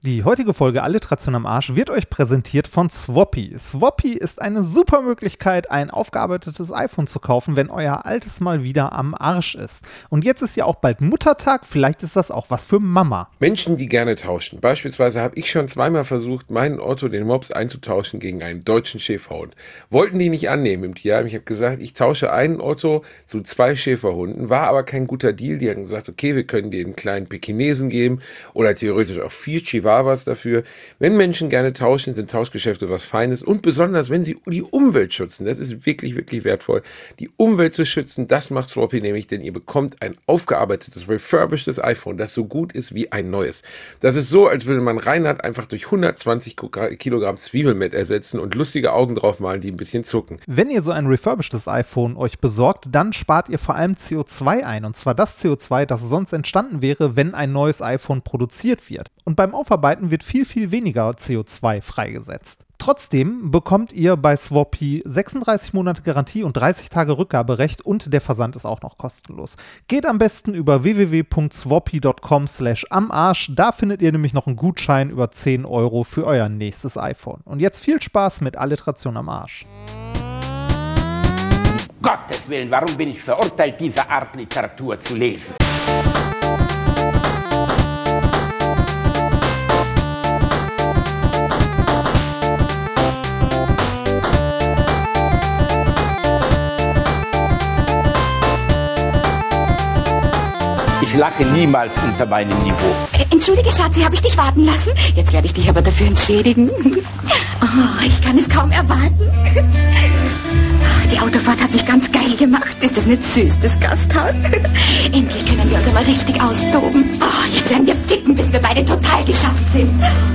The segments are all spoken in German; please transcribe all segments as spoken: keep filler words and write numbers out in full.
Die heutige Folge Alliteration am Arsch wird euch präsentiert von Swappy. Swappy ist eine super Möglichkeit, ein aufgearbeitetes iPhone zu kaufen, wenn euer altes mal wieder am Arsch ist. Und jetzt ist ja auch bald Muttertag, vielleicht ist das auch was für Mama. Menschen, die gerne tauschen. Beispielsweise habe ich schon zweimal versucht, meinen Otto, den Mops, einzutauschen gegen einen deutschen Schäferhund. Wollten die nicht annehmen im Tierheim. Ich habe gesagt, ich tausche einen Otto zu zwei Schäferhunden. War aber kein guter Deal. Die haben gesagt, okay, wir können dir einen kleinen Pekinesen geben oder theoretisch auch vier Chihuahuas dafür. Wenn Menschen gerne tauschen, sind Tauschgeschäfte was Feines und besonders, wenn sie die Umwelt schützen. Das ist wirklich, wirklich wertvoll. Die Umwelt zu schützen, das macht Swappy nämlich, denn ihr bekommt ein aufgearbeitetes, refurbishedes iPhone, das so gut ist wie ein neues. Das ist so, als würde man Reinhard einfach durch hundertzwanzig Kilogramm Zwiebelmett ersetzen und lustige Augen drauf malen, die ein bisschen zucken. Wenn ihr so ein refurbishedes iPhone euch besorgt, dann spart ihr vor allem C O zwei ein. Und zwar das C O zwei, das sonst entstanden wäre, wenn ein neues iPhone produziert wird. Und beim Aufarbeiten wird viel, viel weniger C O zwei freigesetzt. Trotzdem bekommt ihr bei Swappy sechsunddreißig Monate Garantie und dreißig Tage Rückgaberecht und der Versand ist auch noch kostenlos. Geht am besten über w w w punkt swappy punkt com slash am Arsch. Da findet ihr nämlich noch einen Gutschein über zehn Euro für euer nächstes iPhone. Und jetzt viel Spaß mit Alliteration am Arsch. Gottes Willen, warum bin ich verurteilt, diese Art Literatur zu lesen? Ich lache niemals unter meinem Niveau. Entschuldige, Schatzi, habe ich dich warten lassen? Jetzt werde ich dich aber dafür entschädigen. Oh, ich kann es kaum erwarten. Die Autofahrt hat mich ganz geil gemacht. Ist das nicht süß, das Gasthaus? Endlich können wir uns aber richtig austoben. Oh, jetzt werden wir ficken, bis wir beide total geschafft sind.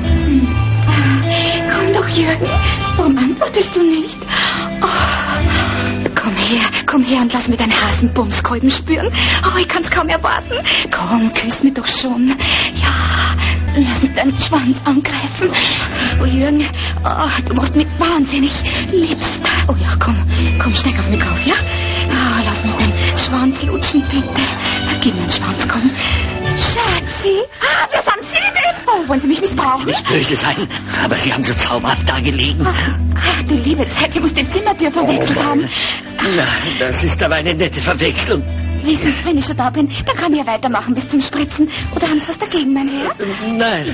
Komm doch, Jürgen. Warum antwortest du nicht? Oh, komm her, komm her und lass mir deinen Hasenbumskolben spüren. Oh, ich kann's kaum erwarten. Komm, küss mich doch schon. Ja, lass mich deinen Schwanz angreifen. Oh, Jürgen, oh, du machst mich wahnsinnig liebst. Oh ja, komm, komm, steig auf mich drauf, ja? Oh, lass mich deinen Schwanz lutschen, bitte. Gib mir den Schwanz, komm. Schatzi, ah, wer sind Sie denn? Oh, wollen Sie mich missbrauchen? Nicht böse sein, aber Sie haben so zauberhaft da gelegen. Ach, ach, du liebe Zeit, ich muss den Zimmertür verwechselt oh, haben. Na, das ist aber eine nette Verwechslung. Wissen Sie, wenn ich schon da bin, dann kann ich ja weitermachen bis zum Spritzen. Oder haben Sie was dagegen, mein Herr? Nein.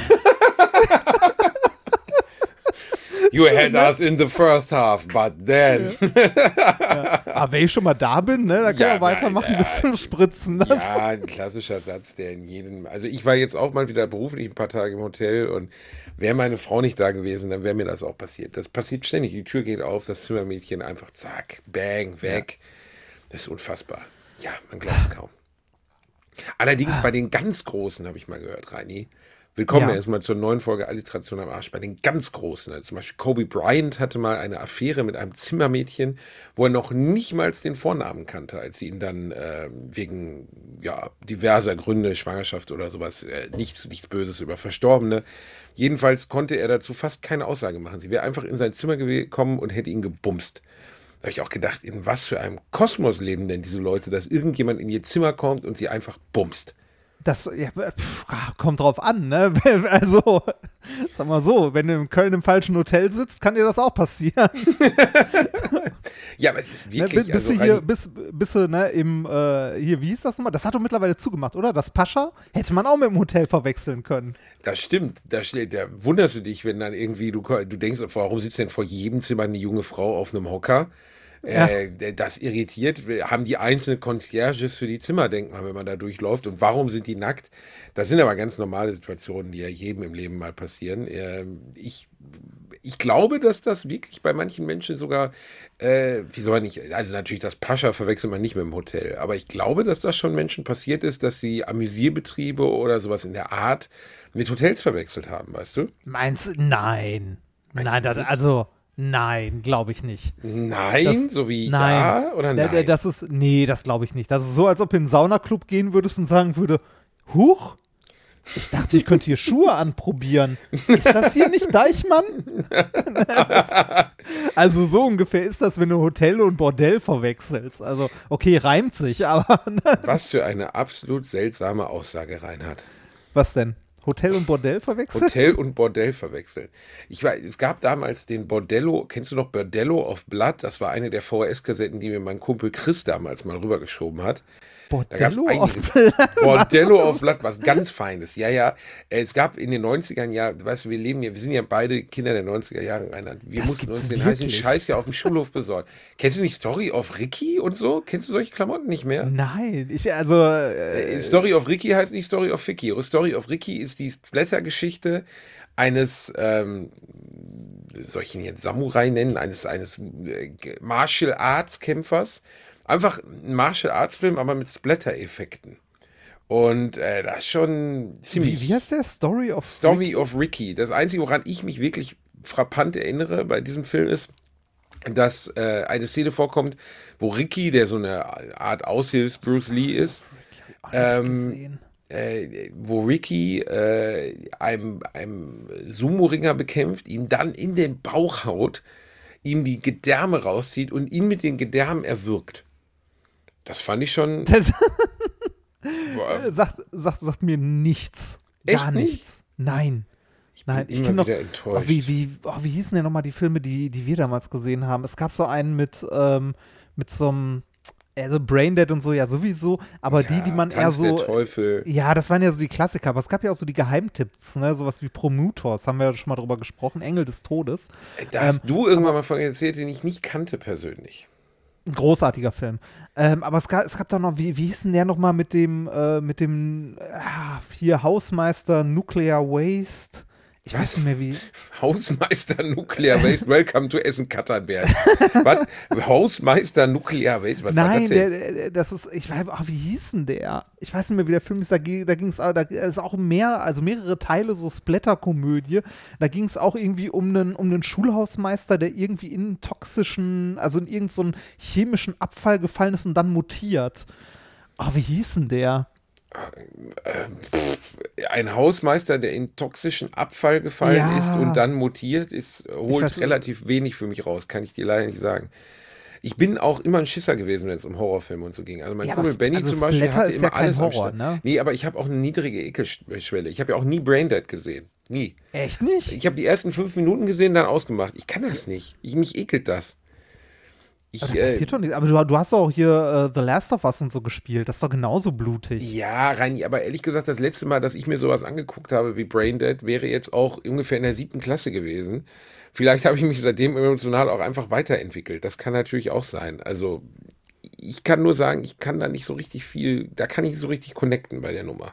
You had us in the first half, but then. Ja. Aber wenn ich schon mal da bin, ne, dann kann Ja, man weitermachen nein, bis zum Spritzen. Das Ja, ein klassischer Satz, der in jedem. Also ich war jetzt auch mal wieder beruflich ein paar Tage im Hotel und wäre meine Frau nicht da gewesen, dann wäre mir das auch passiert. Das passiert ständig. Die Tür geht auf, das Zimmermädchen einfach zack, bang, weg. Das ist unfassbar. Ja, man glaubt es kaum. Allerdings bei den ganz Großen, habe ich mal gehört, Reini. Willkommen Ja. erstmal zur neuen Folge Alliteration am Arsch. Bei den ganz Großen, also zum Beispiel Kobe Bryant hatte mal eine Affäre mit einem Zimmermädchen, wo er noch nicht mal den Vornamen kannte, als sie ihn dann äh, wegen ja, diverser Gründe, Schwangerschaft oder sowas, äh, nichts, nichts Böses über Verstorbene. Jedenfalls konnte er dazu fast keine Aussage machen. Sie wäre einfach in sein Zimmer gekommen und hätte ihn gebumst. Da habe ich auch gedacht, in was für einem Kosmos leben denn diese Leute, dass irgendjemand in ihr Zimmer kommt und sie einfach bumst. Das ja, pff, kommt drauf an, ne? Also, sag mal so, wenn du in Köln im falschen Hotel sitzt, kann dir das auch passieren. Ja, aber es ist Ne, wirklich... bis, also du hier, rein- bis, bis du, ne, im, äh, hier, wie hieß das nochmal? Das hat doch mittlerweile zugemacht, oder? Das Pascha hätte man auch mit dem Hotel verwechseln können. Das stimmt, da, steht, da wunderst du dich, wenn dann irgendwie, du, du denkst, warum sitzt denn vor jedem Zimmer eine junge Frau auf einem Hocker? Ja. Äh, das irritiert. Haben die einzelne Concierges für die Zimmer, denkt man, wenn man da durchläuft. Und warum sind die nackt? Das sind aber ganz normale Situationen, die ja jedem im Leben mal passieren. Äh, ich, ich glaube, dass das wirklich bei manchen Menschen sogar, äh, wie soll man nicht, also natürlich das Pascha verwechselt man nicht mit dem Hotel, aber ich glaube, dass das schon Menschen passiert ist, dass sie Amüsierbetriebe oder sowas in der Art mit Hotels verwechselt haben, weißt du? Meinst du? Nein. Meinst Nein, du das, nicht? also, nein, glaube ich nicht. Nein, Das- so wie nein. ja oder Da- nein? da- Das ist, nee, das glaube ich nicht. Das ist so, als ob du in einen Saunaclub gehen würdest und sagen würde, huch, ich dachte, ich könnte hier Schuhe anprobieren. Ist das hier nicht Deichmann? Das, also so ungefähr ist das, wenn du Hotel und Bordell verwechselst. Also, okay, reimt sich, aber Was für eine absolut seltsame Aussage, Reinhard. was denn? Hotel und Bordell verwechseln? Hotel und Bordell verwechseln. Ich weiß, es gab damals den Bordello, kennst du noch Bordello of Blood? Das war eine der V H S-Kassetten, die mir mein Kumpel Chris damals mal rübergeschoben hat. Da gab's Bordello einiges. of Blood? Bordello of Blood, was ganz Feines. Ja, ja. Es gab in den neunzigern Jahren, weißt du, wir leben ja, wir sind ja beide Kinder der neunziger Jahre, Reinhard. Wir Das mussten gibt's uns den wirklich? heißen Scheiß ja auf dem Schulhof besorgen. Kennst du nicht Story of Ricky und so? Kennst du solche Klamotten nicht mehr? Nein, ich, also. Äh, Äh, Story of Ricky heißt nicht Story of Vicky. Story of Ricky ist die Blättergeschichte eines, ähm, soll ich ihn jetzt Samurai nennen, eines, eines äh, Martial Arts Kämpfers. Einfach ein Martial Arts Film, aber mit Splatter-Effekten. Und äh, das ist schon ziemlich. wie, wie heißt der? Story of Story of Ricky. Das Einzige, woran ich mich wirklich frappant erinnere bei diesem Film ist, dass äh, eine Szene vorkommt, wo Ricky, der so eine Art Aushilfs Bruce Lee ist, ähm, äh, wo Ricky äh, einem, einem Sumo-Ringer bekämpft, ihm dann in den Bauch haut, ihm die Gedärme rauszieht und ihn mit den Gedärmen erwürgt. Das fand ich schon. Das Boah, sagt, sagt, sagt mir nichts. Echt Gar nicht? nichts. Nein. Nein, ich immer kenne noch. wieder enttäuscht. Oh, wie, wie, oh, wie hießen denn nochmal die Filme, die, die wir damals gesehen haben? Es gab so einen mit, ähm, mit so einem, also Braindead und so, ja, sowieso, aber die, die man eher Tanz so. der Teufel. Ja, das waren ja so die Klassiker, aber es gab ja auch so die Geheimtipps, ne? Sowas wie Prometheus, haben wir ja schon mal drüber gesprochen, Engel des Todes. Da hast Ähm, du irgendwann mal von erzählt, den ich nicht kannte persönlich. Ein großartiger Film. Ähm, aber es gab, es gab doch noch, wie, wie hieß denn der nochmal mit dem, äh, mit dem, ah, hier Hausmeister Nuclear Waste? Ich Was? weiß nicht mehr wie. Hausmeister Nuclear Waste, welcome to Essen-Katernberg. Was? Hausmeister Nuclear Waste, was war Nein, das denn? der, der, das ist, ich weiß, oh, wie hieß denn der? Ich weiß nicht mehr, wie der Film ist. Da, ging- da ging es, da ist auch mehr, also mehrere Teile so Splatter-Komödie. Da ging es auch irgendwie um einen, um einen Schulhausmeister, der irgendwie in einen toxischen, also in irgendeinen so einen chemischen Abfall gefallen ist und dann mutiert. Oh, wie hieß denn der? Ein Hausmeister, der in toxischen Abfall gefallen Ja. ist und dann mutiert ist, holt weiß- relativ wenig für mich raus, kann ich dir leider nicht sagen. Ich bin auch immer ein Schisser gewesen, wenn es um Horrorfilme und so ging. Also mein Ja, Kumpel aber Benny also zum Beispiel Splatter hatte ist immer ja kein alles am Horror, Start. ne? Nee, aber ich habe auch eine niedrige Ekelschwelle. Ich habe ja auch nie Braindead gesehen. Nie. Echt nicht? Ich habe die ersten fünf Minuten gesehen, dann ausgemacht. Ich kann das nicht. Ich, mich ekelt das. Ich, Aber, das äh, passiert doch nicht. Aber du, du hast auch hier äh, The Last of Us und so gespielt. Das ist doch genauso blutig. Ja, Reini, aber ehrlich gesagt, das letzte Mal, dass ich mir sowas angeguckt habe wie Braindead, wäre jetzt auch ungefähr in der siebten Klasse gewesen. Vielleicht habe ich mich seitdem emotional auch einfach weiterentwickelt. Das kann natürlich auch sein. Also, ich kann nur sagen, ich kann da nicht so richtig viel, da kann ich nicht so richtig connecten bei der Nummer.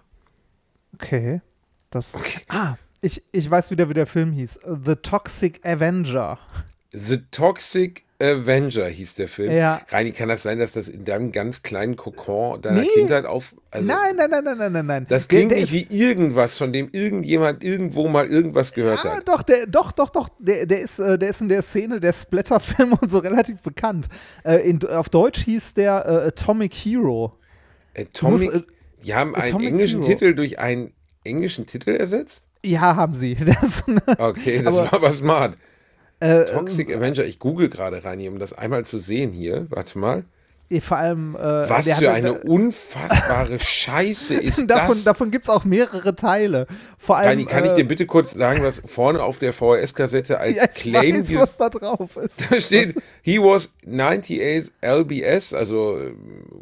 Okay. Das. Ah, ich, ich weiß wieder, wie der Film hieß. The Toxic Avenger. The Toxic Avenger hieß der Film. Ja. Reini, kann das sein, dass das in deinem ganz kleinen Kokon deiner Nee. Kindheit auf. Also, nein, nein, nein, nein, nein, nein, nein. Das Der- klingt der nicht ist- wie irgendwas, von dem irgendjemand irgendwo mal irgendwas gehört Ah, hat. doch, der, doch, doch, doch. Der, der, ist, äh, der ist in der Szene der Splatter-Filme und so relativ bekannt. Äh, in, auf Deutsch hieß der äh, Atomic Hero. Atomic, Du musst, äh, die haben einen Atomic englischen Hero. Titel durch einen englischen Titel ersetzt? Ja, haben sie. Das, Okay, das Aber- war aber smart. äh, Toxic Avenger, ich google gerade, Reini, um das einmal zu sehen hier. Warte mal. äh, vor allem. Äh, Was der für hatte- eine unfassbare Scheiße ist davon das? davon gibt es auch mehrere Teile. Vor allem. Reini, kann ich äh, dir bitte kurz sagen, was vorne auf der V H S-Kassette als ja, ich Claim weiß, dieses was da drauf ist. Da steht, he was neunundneunzig L B S, also äh,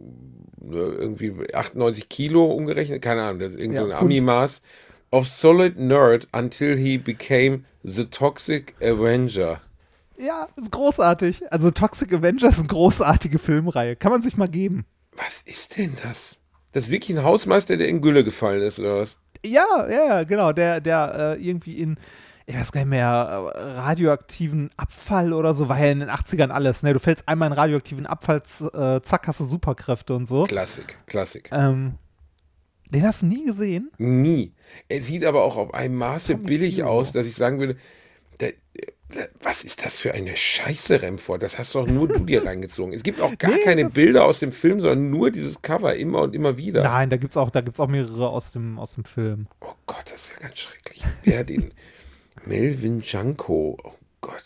irgendwie achtundneunzig Kilo umgerechnet, keine Ahnung, das ist irgend so Ja, ein Pfund. Ami-Maß, of solid nerd until he became the Toxic Avenger. Ja, ist großartig. Also Toxic Avenger ist eine großartige Filmreihe. Kann man sich mal geben. Was ist denn das? Das ist wirklich ein Hausmeister, der in Gülle gefallen ist, oder was? Ja, ja, ja, genau. Der, der äh, irgendwie in, ich weiß gar nicht mehr, äh, radioaktiven Abfall oder so, war ja in den achtzigern alles. Ne? Du fällst einmal in radioaktiven Abfall, z- äh, zack, hast du Superkräfte und so. Klassik, Klassik. Ähm, den hast du nie gesehen? Nie. Er sieht aber auch auf einem Maße Atomic billig Hero. aus, dass ich sagen würde, der, der, was ist das für eine Scheiße, Remford? Das hast doch nur du dir reingezogen. Es gibt auch gar Nee, keine das- Bilder aus dem Film, sondern nur dieses Cover immer und immer wieder. Nein, da gibt's auch, da gibt's auch mehrere aus dem, aus dem Film. Oh Gott, das ist ja ganz schrecklich. Wer den Melvin Janko, oh Gott,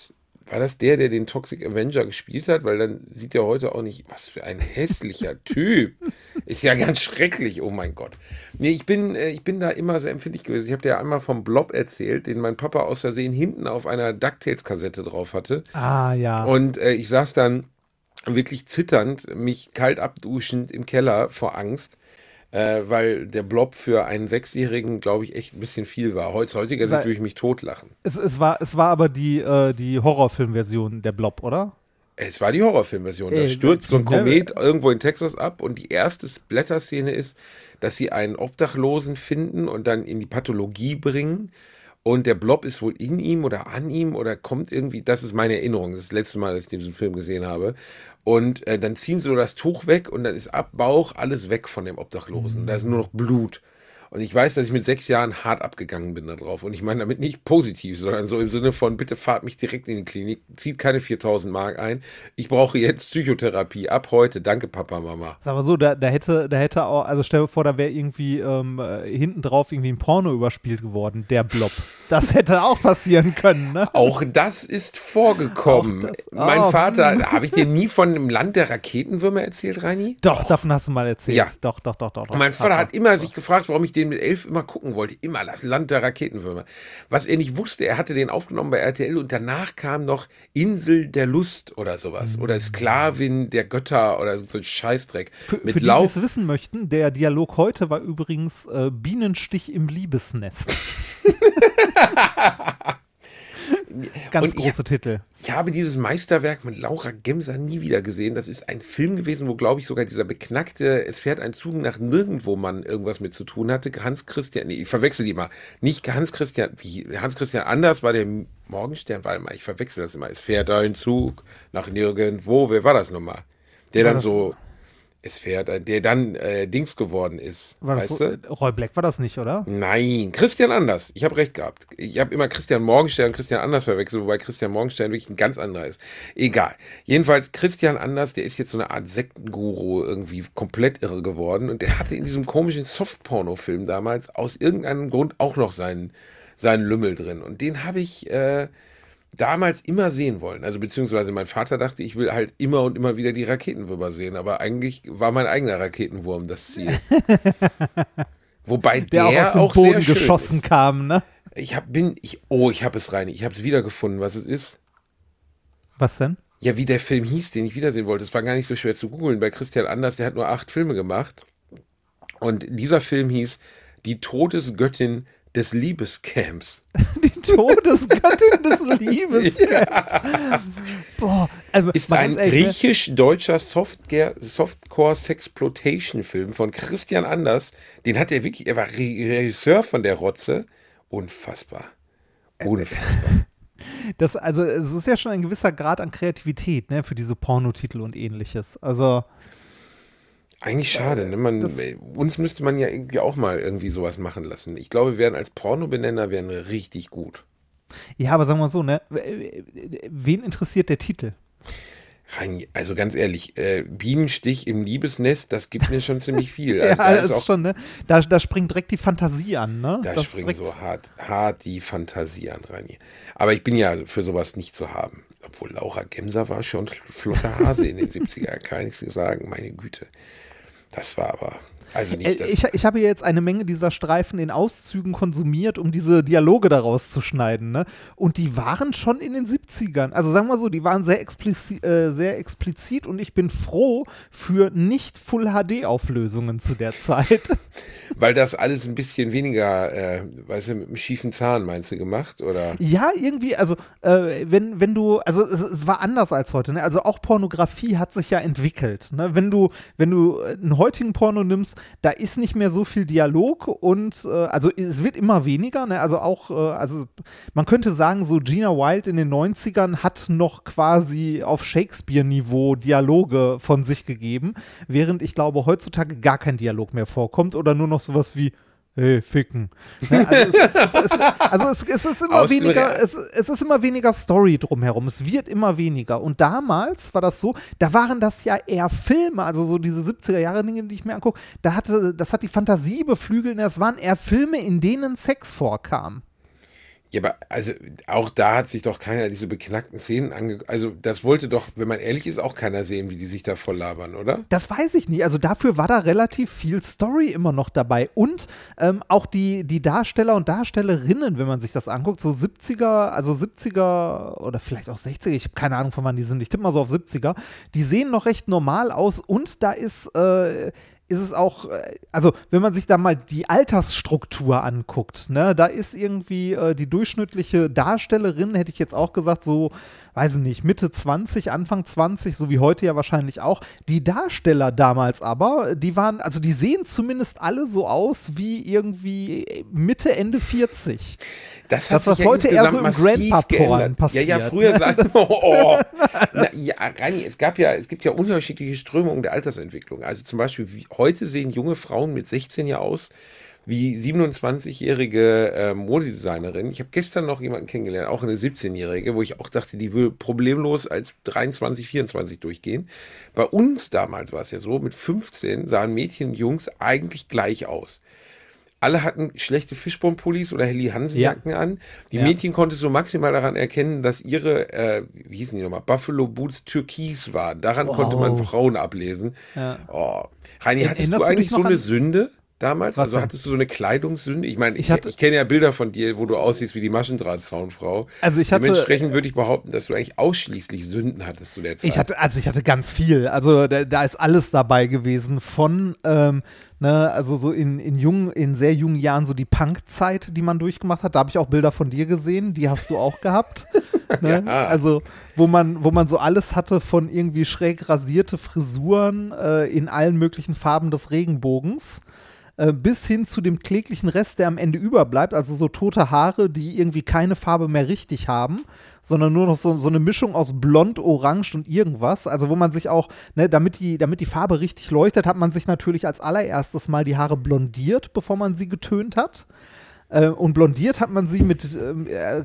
war das der, der den Toxic Avenger gespielt hat? Weil dann sieht er heute auch nicht, was für ein hässlicher Typ. Ist ja ganz schrecklich, oh mein Gott. Nee, ich bin, äh, ich bin da immer sehr empfindlich gewesen. Ich habe dir ja einmal vom Blob erzählt, den mein Papa aus Versehen hinten auf einer DuckTales-Kassette drauf hatte. Ah, ja. Und äh, ich saß dann wirklich zitternd, mich kalt abduschend im Keller vor Angst. Äh, weil der Blob für einen Sechsjährigen, glaube ich, echt ein bisschen viel war. Heutz, heutiger Sicht würde ich mich totlachen. Es, es, war, es war aber die, äh, die Horrorfilmversion der Blob, oder? Es war die Horrorfilmversion. Da Ey, stürzt so ein ne? Komet irgendwo in Texas ab und die erste Splatter-Szene ist, dass sie einen Obdachlosen finden und dann in die Pathologie bringen. Und der Blob ist wohl in ihm oder an ihm oder kommt irgendwie, das ist meine Erinnerung, das ist das letzte Mal, dass ich diesen Film gesehen habe. Und äh, dann ziehen sie so das Tuch weg und dann ist ab Bauch alles weg von dem Obdachlosen. Mhm. Da ist nur noch Blut. Und ich weiß, dass ich mit sechs Jahren hart abgegangen bin da drauf. Und ich meine damit nicht positiv, sondern so im Sinne von, bitte fahrt mich direkt in die Klinik, zieht keine viertausend Mark ein. Ich brauche jetzt Psychotherapie ab heute. Danke, Papa, Mama. Sag mal so, da, da hätte, da hätte auch, also stell dir vor, da wäre irgendwie ähm, hinten drauf irgendwie ein Porno überspielt geworden, der Blob. Das hätte auch passieren können, ne? Auch das ist vorgekommen. Das, oh, mein Vater, habe ich dir nie von dem Land der Raketenwürmer erzählt, Reini? Doch, doch, davon hast du mal erzählt. Ja. Doch, doch, doch, doch. Und mein Vater hast hat immer sich gefragt, warum ich den mit elf immer gucken wollte. Immer das Land der Raketenwürmer. Was er nicht wusste, er hatte den aufgenommen bei R T L und danach kam noch Insel der Lust oder sowas. Mhm. Oder Sklavin der Götter oder so ein Scheißdreck. Für, mit für die, Lauf- die es wissen möchten, der Dialog heute war übrigens äh, Bienenstich im Liebesnest. Ganz und große ich, Titel. Ich habe dieses Meisterwerk mit Laura Gemser nie wieder gesehen. Das ist ein Film gewesen, wo, glaube ich, sogar dieser beknackte, es fährt ein Zug nach nirgendwo Mann irgendwas mit zu tun hatte. Hans-Christian, nee, ich verwechsel die mal. Nicht Hans-Christian, wie Hans-Christian Anders war der Morgenstern, warte mal, ich verwechsel das immer. Es fährt ein Zug nach nirgendwo. Wer war das nochmal? Der war dann das so, es fährt, der dann äh, Dings geworden ist. War das weißt so, du? Roy Black war das nicht, oder? Nein, Christian Anders. Ich habe recht gehabt. Ich habe immer Christian Morgenstern und Christian Anders verwechselt, wobei Christian Morgenstern wirklich ein ganz anderer ist. Egal. Jedenfalls Christian Anders, der ist jetzt so eine Art Sektenguru irgendwie komplett irre geworden und der hatte in diesem komischen Softporno-Film damals aus irgendeinem Grund auch noch seinen, seinen Lümmel drin. Und den habe ich äh, damals immer sehen wollen. Also beziehungsweise mein Vater dachte, ich will halt immer und immer wieder die Raketenwürmer sehen, aber eigentlich war mein eigener Raketenwurm das Ziel. Wobei der, der auch aus dem auch Boden sehr geschossen kam, ne? Ich hab, bin, ich, oh, ich habe es rein. Ich habe es wiedergefunden, was es ist. Was denn? Ja, wie der Film hieß, den ich wiedersehen wollte. Es war gar nicht so schwer zu googeln. Bei Christian Anders, der hat nur acht Filme gemacht. Und dieser Film hieß Die Todesgöttin des Liebescamps. Die Todesgöttin des Liebescamps. Ja. Boah, also ist ein griechisch-deutscher Softcore-Sexploitation-Film von Christian Anders. Den hat er wirklich, er war Regisseur von der Rotze. Unfassbar. Unfassbar. Das, also es ist ja schon ein gewisser Grad an Kreativität, ne, für diese Pornotitel und ähnliches. Also eigentlich schade, ne? Man, uns müsste man ja irgendwie auch mal irgendwie sowas machen lassen. Ich glaube, wir wären als Pornobenenner wären richtig gut. Ja, aber sagen wir mal so, ne? Wen interessiert der Titel? Also ganz ehrlich, äh, Bienenstich im Liebesnest, das gibt mir schon ziemlich viel. Also ja, da das ist auch, schon, ne? Da, da springt direkt die Fantasie an, ne? Da das springt so hart, hart die Fantasie an, Reini. Aber ich bin ja für sowas nicht zu haben. Obwohl Laura Gemser war schon flotter Hase in den siebziger, kann ich sagen, meine Güte. Das war aber, also nicht das. Ich, ich habe jetzt eine Menge dieser Streifen in Auszügen konsumiert, um diese Dialoge daraus zu schneiden, ne? Und die waren schon in den siebzigern. Also sagen wir so, die waren sehr explizit, äh, sehr explizit und ich bin froh für nicht Full-H D-Auflösungen zu der Zeit. Weil das alles ein bisschen weniger, äh, weißt du, mit einem schiefen Zahn, meinst du, gemacht, oder? Ja, irgendwie, also äh, wenn, wenn du, also es, es war anders als heute, ne? Also auch Pornografie hat sich ja entwickelt, ne? Wenn du, wenn du einen heutigen Porno nimmst, da ist nicht mehr so viel Dialog und äh, also es wird immer weniger, ne? Also auch, äh, also man könnte sagen, so Gina Wild in den neunzigern hat noch quasi auf Shakespeare-Niveau Dialoge von sich gegeben, während ich glaube, heutzutage gar kein Dialog mehr vorkommt oder nur noch sowas wie hey, ficken. Ja, also, es, es, es, also es, es ist immer weniger, es, es ist immer weniger Story drumherum. Es wird immer weniger. Und damals war das so, da waren das ja eher Filme, also so diese siebziger Jahre Dinge, die ich mir angucke, da hatte, das hat die Fantasie beflügelt, das waren eher Filme, in denen Sex vorkam. Ja, aber also auch da hat sich doch keiner diese beknackten Szenen angeguckt. Also das wollte doch, wenn man ehrlich ist, auch keiner sehen, wie die sich da voll labern, oder? Das weiß ich nicht. Also dafür war da relativ viel Story immer noch dabei. Und ähm, auch die, die Darsteller und Darstellerinnen, wenn man sich das anguckt, so siebziger, also siebziger oder vielleicht auch sechziger, ich habe keine Ahnung, von wann die sind, ich tippe mal so auf siebziger, die sehen noch recht normal aus und da ist äh, ist es auch, also wenn man sich da mal die Altersstruktur anguckt, ne, da ist irgendwie äh, die durchschnittliche Darstellerin, hätte ich jetzt auch gesagt, so, weiß ich nicht, Mitte zwanzig, Anfang zwanzig, so wie heute ja wahrscheinlich auch. Die Darsteller damals aber, die waren, also die sehen zumindest alle so aus wie irgendwie Mitte, Ende vierzig. Das, hat das was sich ja heute eher so im Grandpa-Porn passiert. Ja, ja, früher sagen oh, oh. Na, ja, Reini, es gab ja, es gibt ja unterschiedliche Strömungen der Altersentwicklung. Also zum Beispiel, wie, heute sehen junge Frauen mit sechzehn ja aus wie siebenundzwanzigjährige äh, Modedesignerin. Ich habe gestern noch jemanden kennengelernt, auch eine siebzehnjährige, wo ich auch dachte, die würde problemlos als dreiundzwanzig, vierundzwanzig durchgehen. Bei uns damals war es ja so, mit fünfzehn sahen Mädchen und Jungs eigentlich gleich aus. Alle hatten schlechte Fischbombenpullis oder Helly Hansen-Jacken ja. an. Die ja. Mädchen konntest du maximal daran erkennen, dass ihre, äh, wie hießen die nochmal, Buffalo Boots türkis waren. Daran wow. konnte man Frauen ablesen. Ja. Oh. Reini, hattest du eigentlich so eine Sünde damals? Was also denn? Hattest du so eine Kleidungssünde? Ich meine, ich, ich, ich kenne ja Bilder von dir, wo du aussiehst wie die Maschendrahtzaunfrau. Also ich hatte, Dementsprechend würde ich behaupten, dass du eigentlich ausschließlich Sünden hattest zu der Zeit. Ich hatte, also ich hatte ganz viel. Also da, da ist alles dabei gewesen. Von ähm, Ne, also so in, in, jungen, in sehr jungen Jahren so die Punk-Zeit, die man durchgemacht hat. Da habe ich auch Bilder von dir gesehen, die hast du auch gehabt. Ne? Ja. Also wo man, wo man so alles hatte von irgendwie schräg rasierte Frisuren äh, in allen möglichen Farben des Regenbogens. Bis hin zu dem kläglichen Rest, der am Ende überbleibt, also so tote Haare, die irgendwie keine Farbe mehr richtig haben, sondern nur noch so, so eine Mischung aus Blond, Orange und irgendwas, also wo man sich auch, ne, damit die, damit die Farbe richtig leuchtet, hat man sich natürlich als allererstes mal die Haare blondiert, bevor man sie getönt hat. Äh, und blondiert hat man sie mit äh,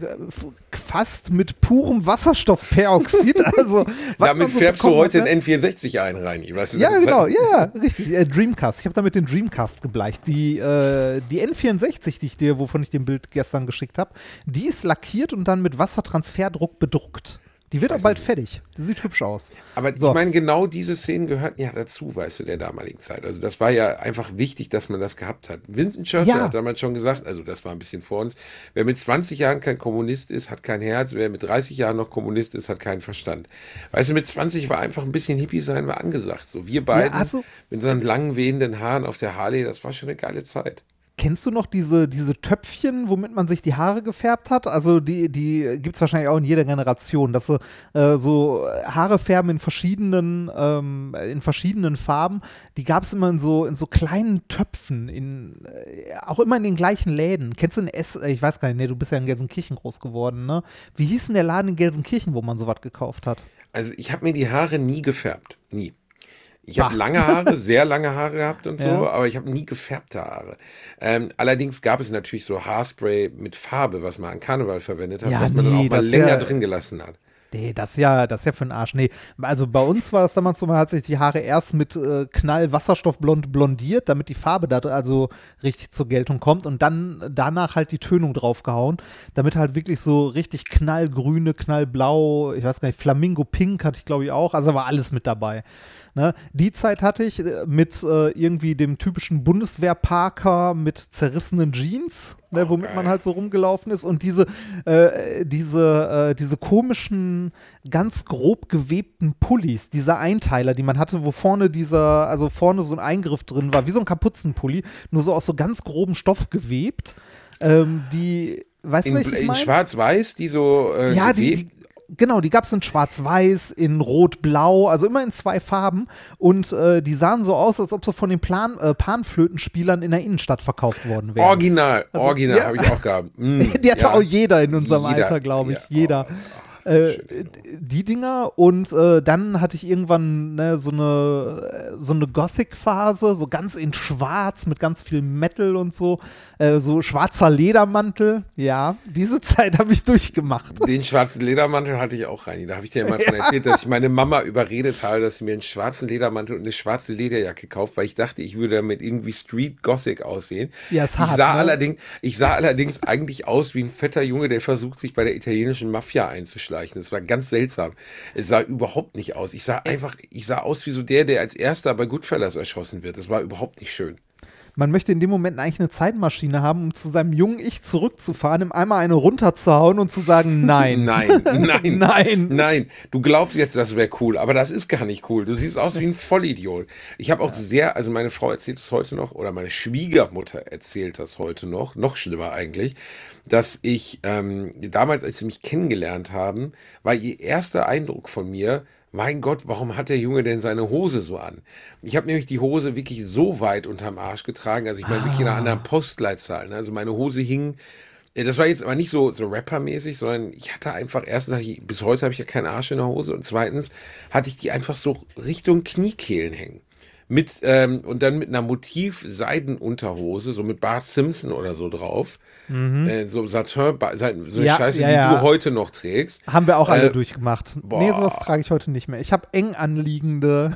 fast mit purem Wasserstoffperoxid. Also, damit so färbst du heute hat, ne? N vierundsechzig ein, Reini. Weißt du, ja, genau, ja, ja, richtig. Äh, Dreamcast. Ich habe damit den Dreamcast gebleicht. Die, äh, die N vierundsechzig, die ich dir, wovon ich dir ein Bild gestern geschickt habe, die ist lackiert und dann mit Wassertransferdruck bedruckt. Die wird auch bald fertig. Die sieht hübsch aus. Aber so. Ich meine, genau diese Szenen gehörten ja dazu, weißt du, der damaligen Zeit. Also das war ja einfach wichtig, dass man das gehabt hat. Winston Churchill ja. hat damals schon gesagt, also das war ein bisschen vor uns, wer mit zwanzig Jahren kein Kommunist ist, hat kein Herz. Wer mit dreißig Jahren noch Kommunist ist, hat keinen Verstand. Weißt du, mit zwanzig war einfach ein bisschen Hippie sein, war angesagt. So wir beiden ja, also, mit unseren langen, wehenden Haaren auf der Harley, das war schon eine geile Zeit. Kennst du noch diese, diese Töpfchen, womit man sich die Haare gefärbt hat? Also die, die gibt es wahrscheinlich auch in jeder Generation, dass sie äh, so Haare färben in verschiedenen, ähm, in verschiedenen Farben. Die gab es immer in so, in so kleinen Töpfen, in, äh, auch immer in den gleichen Läden. Kennst du den S? Ich weiß gar nicht, nee, du bist ja in Gelsenkirchen groß geworden, ne? Wie hieß denn der Laden in Gelsenkirchen, wo man sowas gekauft hat? Also ich habe mir die Haare nie gefärbt, nie. Ich habe lange Haare, sehr lange Haare gehabt und so, ja. aber ich habe nie gefärbte Haare. Ähm, allerdings gab es natürlich so Haarspray mit Farbe, was man an Karneval verwendet hat, ja, was man nee, dann auch mal länger ja, drin gelassen hat. Nee, das ist ja, das ist ja für den Arsch. Nee, also bei uns war das damals so, man hat sich die Haare erst mit äh, Knall-Wasserstoffblond blondiert, damit die Farbe da also richtig zur Geltung kommt und dann danach halt die Tönung draufgehauen, damit halt wirklich so richtig knallgrüne, knallblau, ich weiß gar nicht, Flamingo-Pink hatte ich glaube ich auch, also war alles mit dabei. Ne? Die Zeit hatte ich mit äh, irgendwie dem typischen Bundeswehr-Parker mit zerrissenen Jeans, ne, womit okay. man halt so rumgelaufen ist und diese, äh, diese, äh, diese komischen, ganz grob gewebten Pullis, diese Einteiler, die man hatte, wo vorne dieser, also vorne so ein Eingriff drin war, wie so ein Kapuzenpulli, nur so aus so ganz grobem Stoff gewebt, ähm, die, weißt du, was ich meine? In schwarz-weiß, die so äh, ja, die, die Genau, die gab es in schwarz-weiß, in rot-blau, also immer in zwei Farben und äh, die sahen so aus, als ob sie von den Plan, äh, Panflötenspielern in der Innenstadt verkauft worden wären. Original, also, original ja. habe ich auch gehabt. Mm, die hatte ja. auch jeder in unserem jeder, Alter, glaube ich, ja. jeder. Äh, die Dinger und äh, dann hatte ich irgendwann ne, so eine so eine Gothic-Phase, so ganz in schwarz mit ganz viel Metal und so, äh, so schwarzer Ledermantel, ja, diese Zeit habe ich durchgemacht. Den schwarzen Ledermantel hatte ich auch, Reini, da habe ich dir mal von erzählt, dass ich meine Mama überredet habe, dass sie mir einen schwarzen Ledermantel und eine schwarze Lederjacke kauft, weil ich dachte, ich würde damit irgendwie Street Gothic aussehen. Ja, ist hart, ich sah ne? allerdings, ich sah allerdings eigentlich aus wie ein fetter Junge, der versucht, sich bei der italienischen Mafia einzuschleichen. Das war ganz seltsam. Es sah überhaupt nicht aus. Ich sah einfach, ich sah aus wie so der, der als erster bei Goodfellas erschossen wird. Das war überhaupt nicht schön. Man möchte in dem Moment eigentlich eine Zeitmaschine haben, um zu seinem jungen Ich zurückzufahren, ihm einmal eine runterzuhauen und zu sagen, nein. Nein, nein, nein. Nein, du glaubst jetzt, das wäre cool, aber das ist gar nicht cool. Du siehst aus wie ein Vollidiot. Ich habe auch sehr, also meine Frau erzählt es heute noch, oder meine Schwiegermutter erzählt das heute noch, noch schlimmer eigentlich, dass ich ähm, damals, als sie mich kennengelernt haben, war ihr erster Eindruck von mir, mein Gott, warum hat der Junge denn seine Hose so an? Ich habe nämlich die Hose wirklich so weit unterm Arsch getragen, also ich meine wirklich in einer anderen Postleitzahl. Ne? Also meine Hose hing, das war jetzt aber nicht so, so rappermäßig, sondern ich hatte einfach, erstens, hatte ich, bis heute habe ich ja keinen Arsch in der Hose und zweitens hatte ich die einfach so Richtung Kniekehlen hängen. Mit, ähm, und dann mit einer Motiv-Seidenunterhose, so mit Bart Simpson oder so drauf. Mhm. Äh, so Satin, so eine ja, Scheiße, ja, die ja. du heute noch trägst. Haben wir auch alle äh, durchgemacht. Boah. Nee, sowas trage ich heute nicht mehr. Ich habe eng anliegende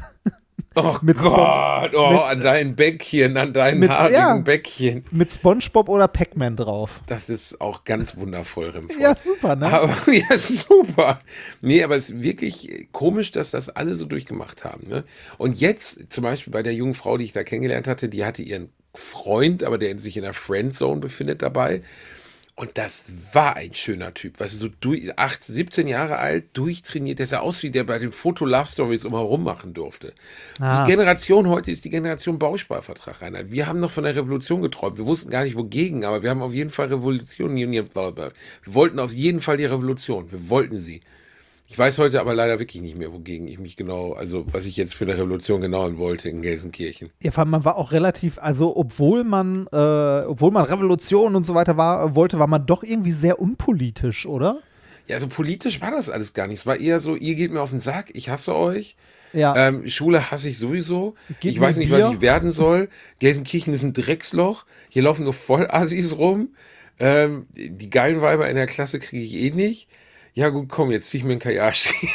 Oh mit Gott, Spon oh, mit, an deinen Bäckchen, an deinen mit, haarigen ja, Bäckchen. Mit SpongeBob oder Pac-Man drauf. Das ist auch ganz wundervoll, Remford. Ja, super, ne? Aber, ja, super. Nee, aber es ist wirklich komisch, dass das alle so durchgemacht haben. Ne? Und jetzt, zum Beispiel bei der jungen Frau, die ich da kennengelernt hatte, die hatte ihren Freund, aber der sich in der Friendzone befindet dabei. Und das war ein schöner Typ, weißt du, so durch, acht, siebzehn Jahre alt, durchtrainiert, der sah aus wie der bei den Foto-Love-Stories immer rummachen durfte. Ah. Die Generation heute ist die Generation Bausparvertrag, Reinhard. Wir haben noch von der Revolution geträumt. Wir wussten gar nicht wogegen, aber wir haben auf jeden Fall Revolution. Wir wollten auf jeden Fall die Revolution. Wir wollten sie. Ich weiß heute aber leider wirklich nicht mehr, wogegen ich mich genau, also was ich jetzt für eine Revolution genau wollte in Gelsenkirchen. Ja, vor allem, man war auch relativ, also obwohl man, äh, obwohl man Revolution und so weiter war, wollte, war man doch irgendwie sehr unpolitisch, oder? Ja, also politisch war das alles gar nicht. Es war eher so, ihr geht mir auf den Sack, ich hasse euch. Ja. Ähm, Schule hasse ich sowieso. Geht ich weiß mit nicht, Bier? was ich werden soll. Gelsenkirchen ist ein Drecksloch. Hier laufen nur Vollassis rum. Ähm, die geilen Weiber in der Klasse kriege ich eh nicht. Ja gut, komm, jetzt zieh ich mir einen Kajashi.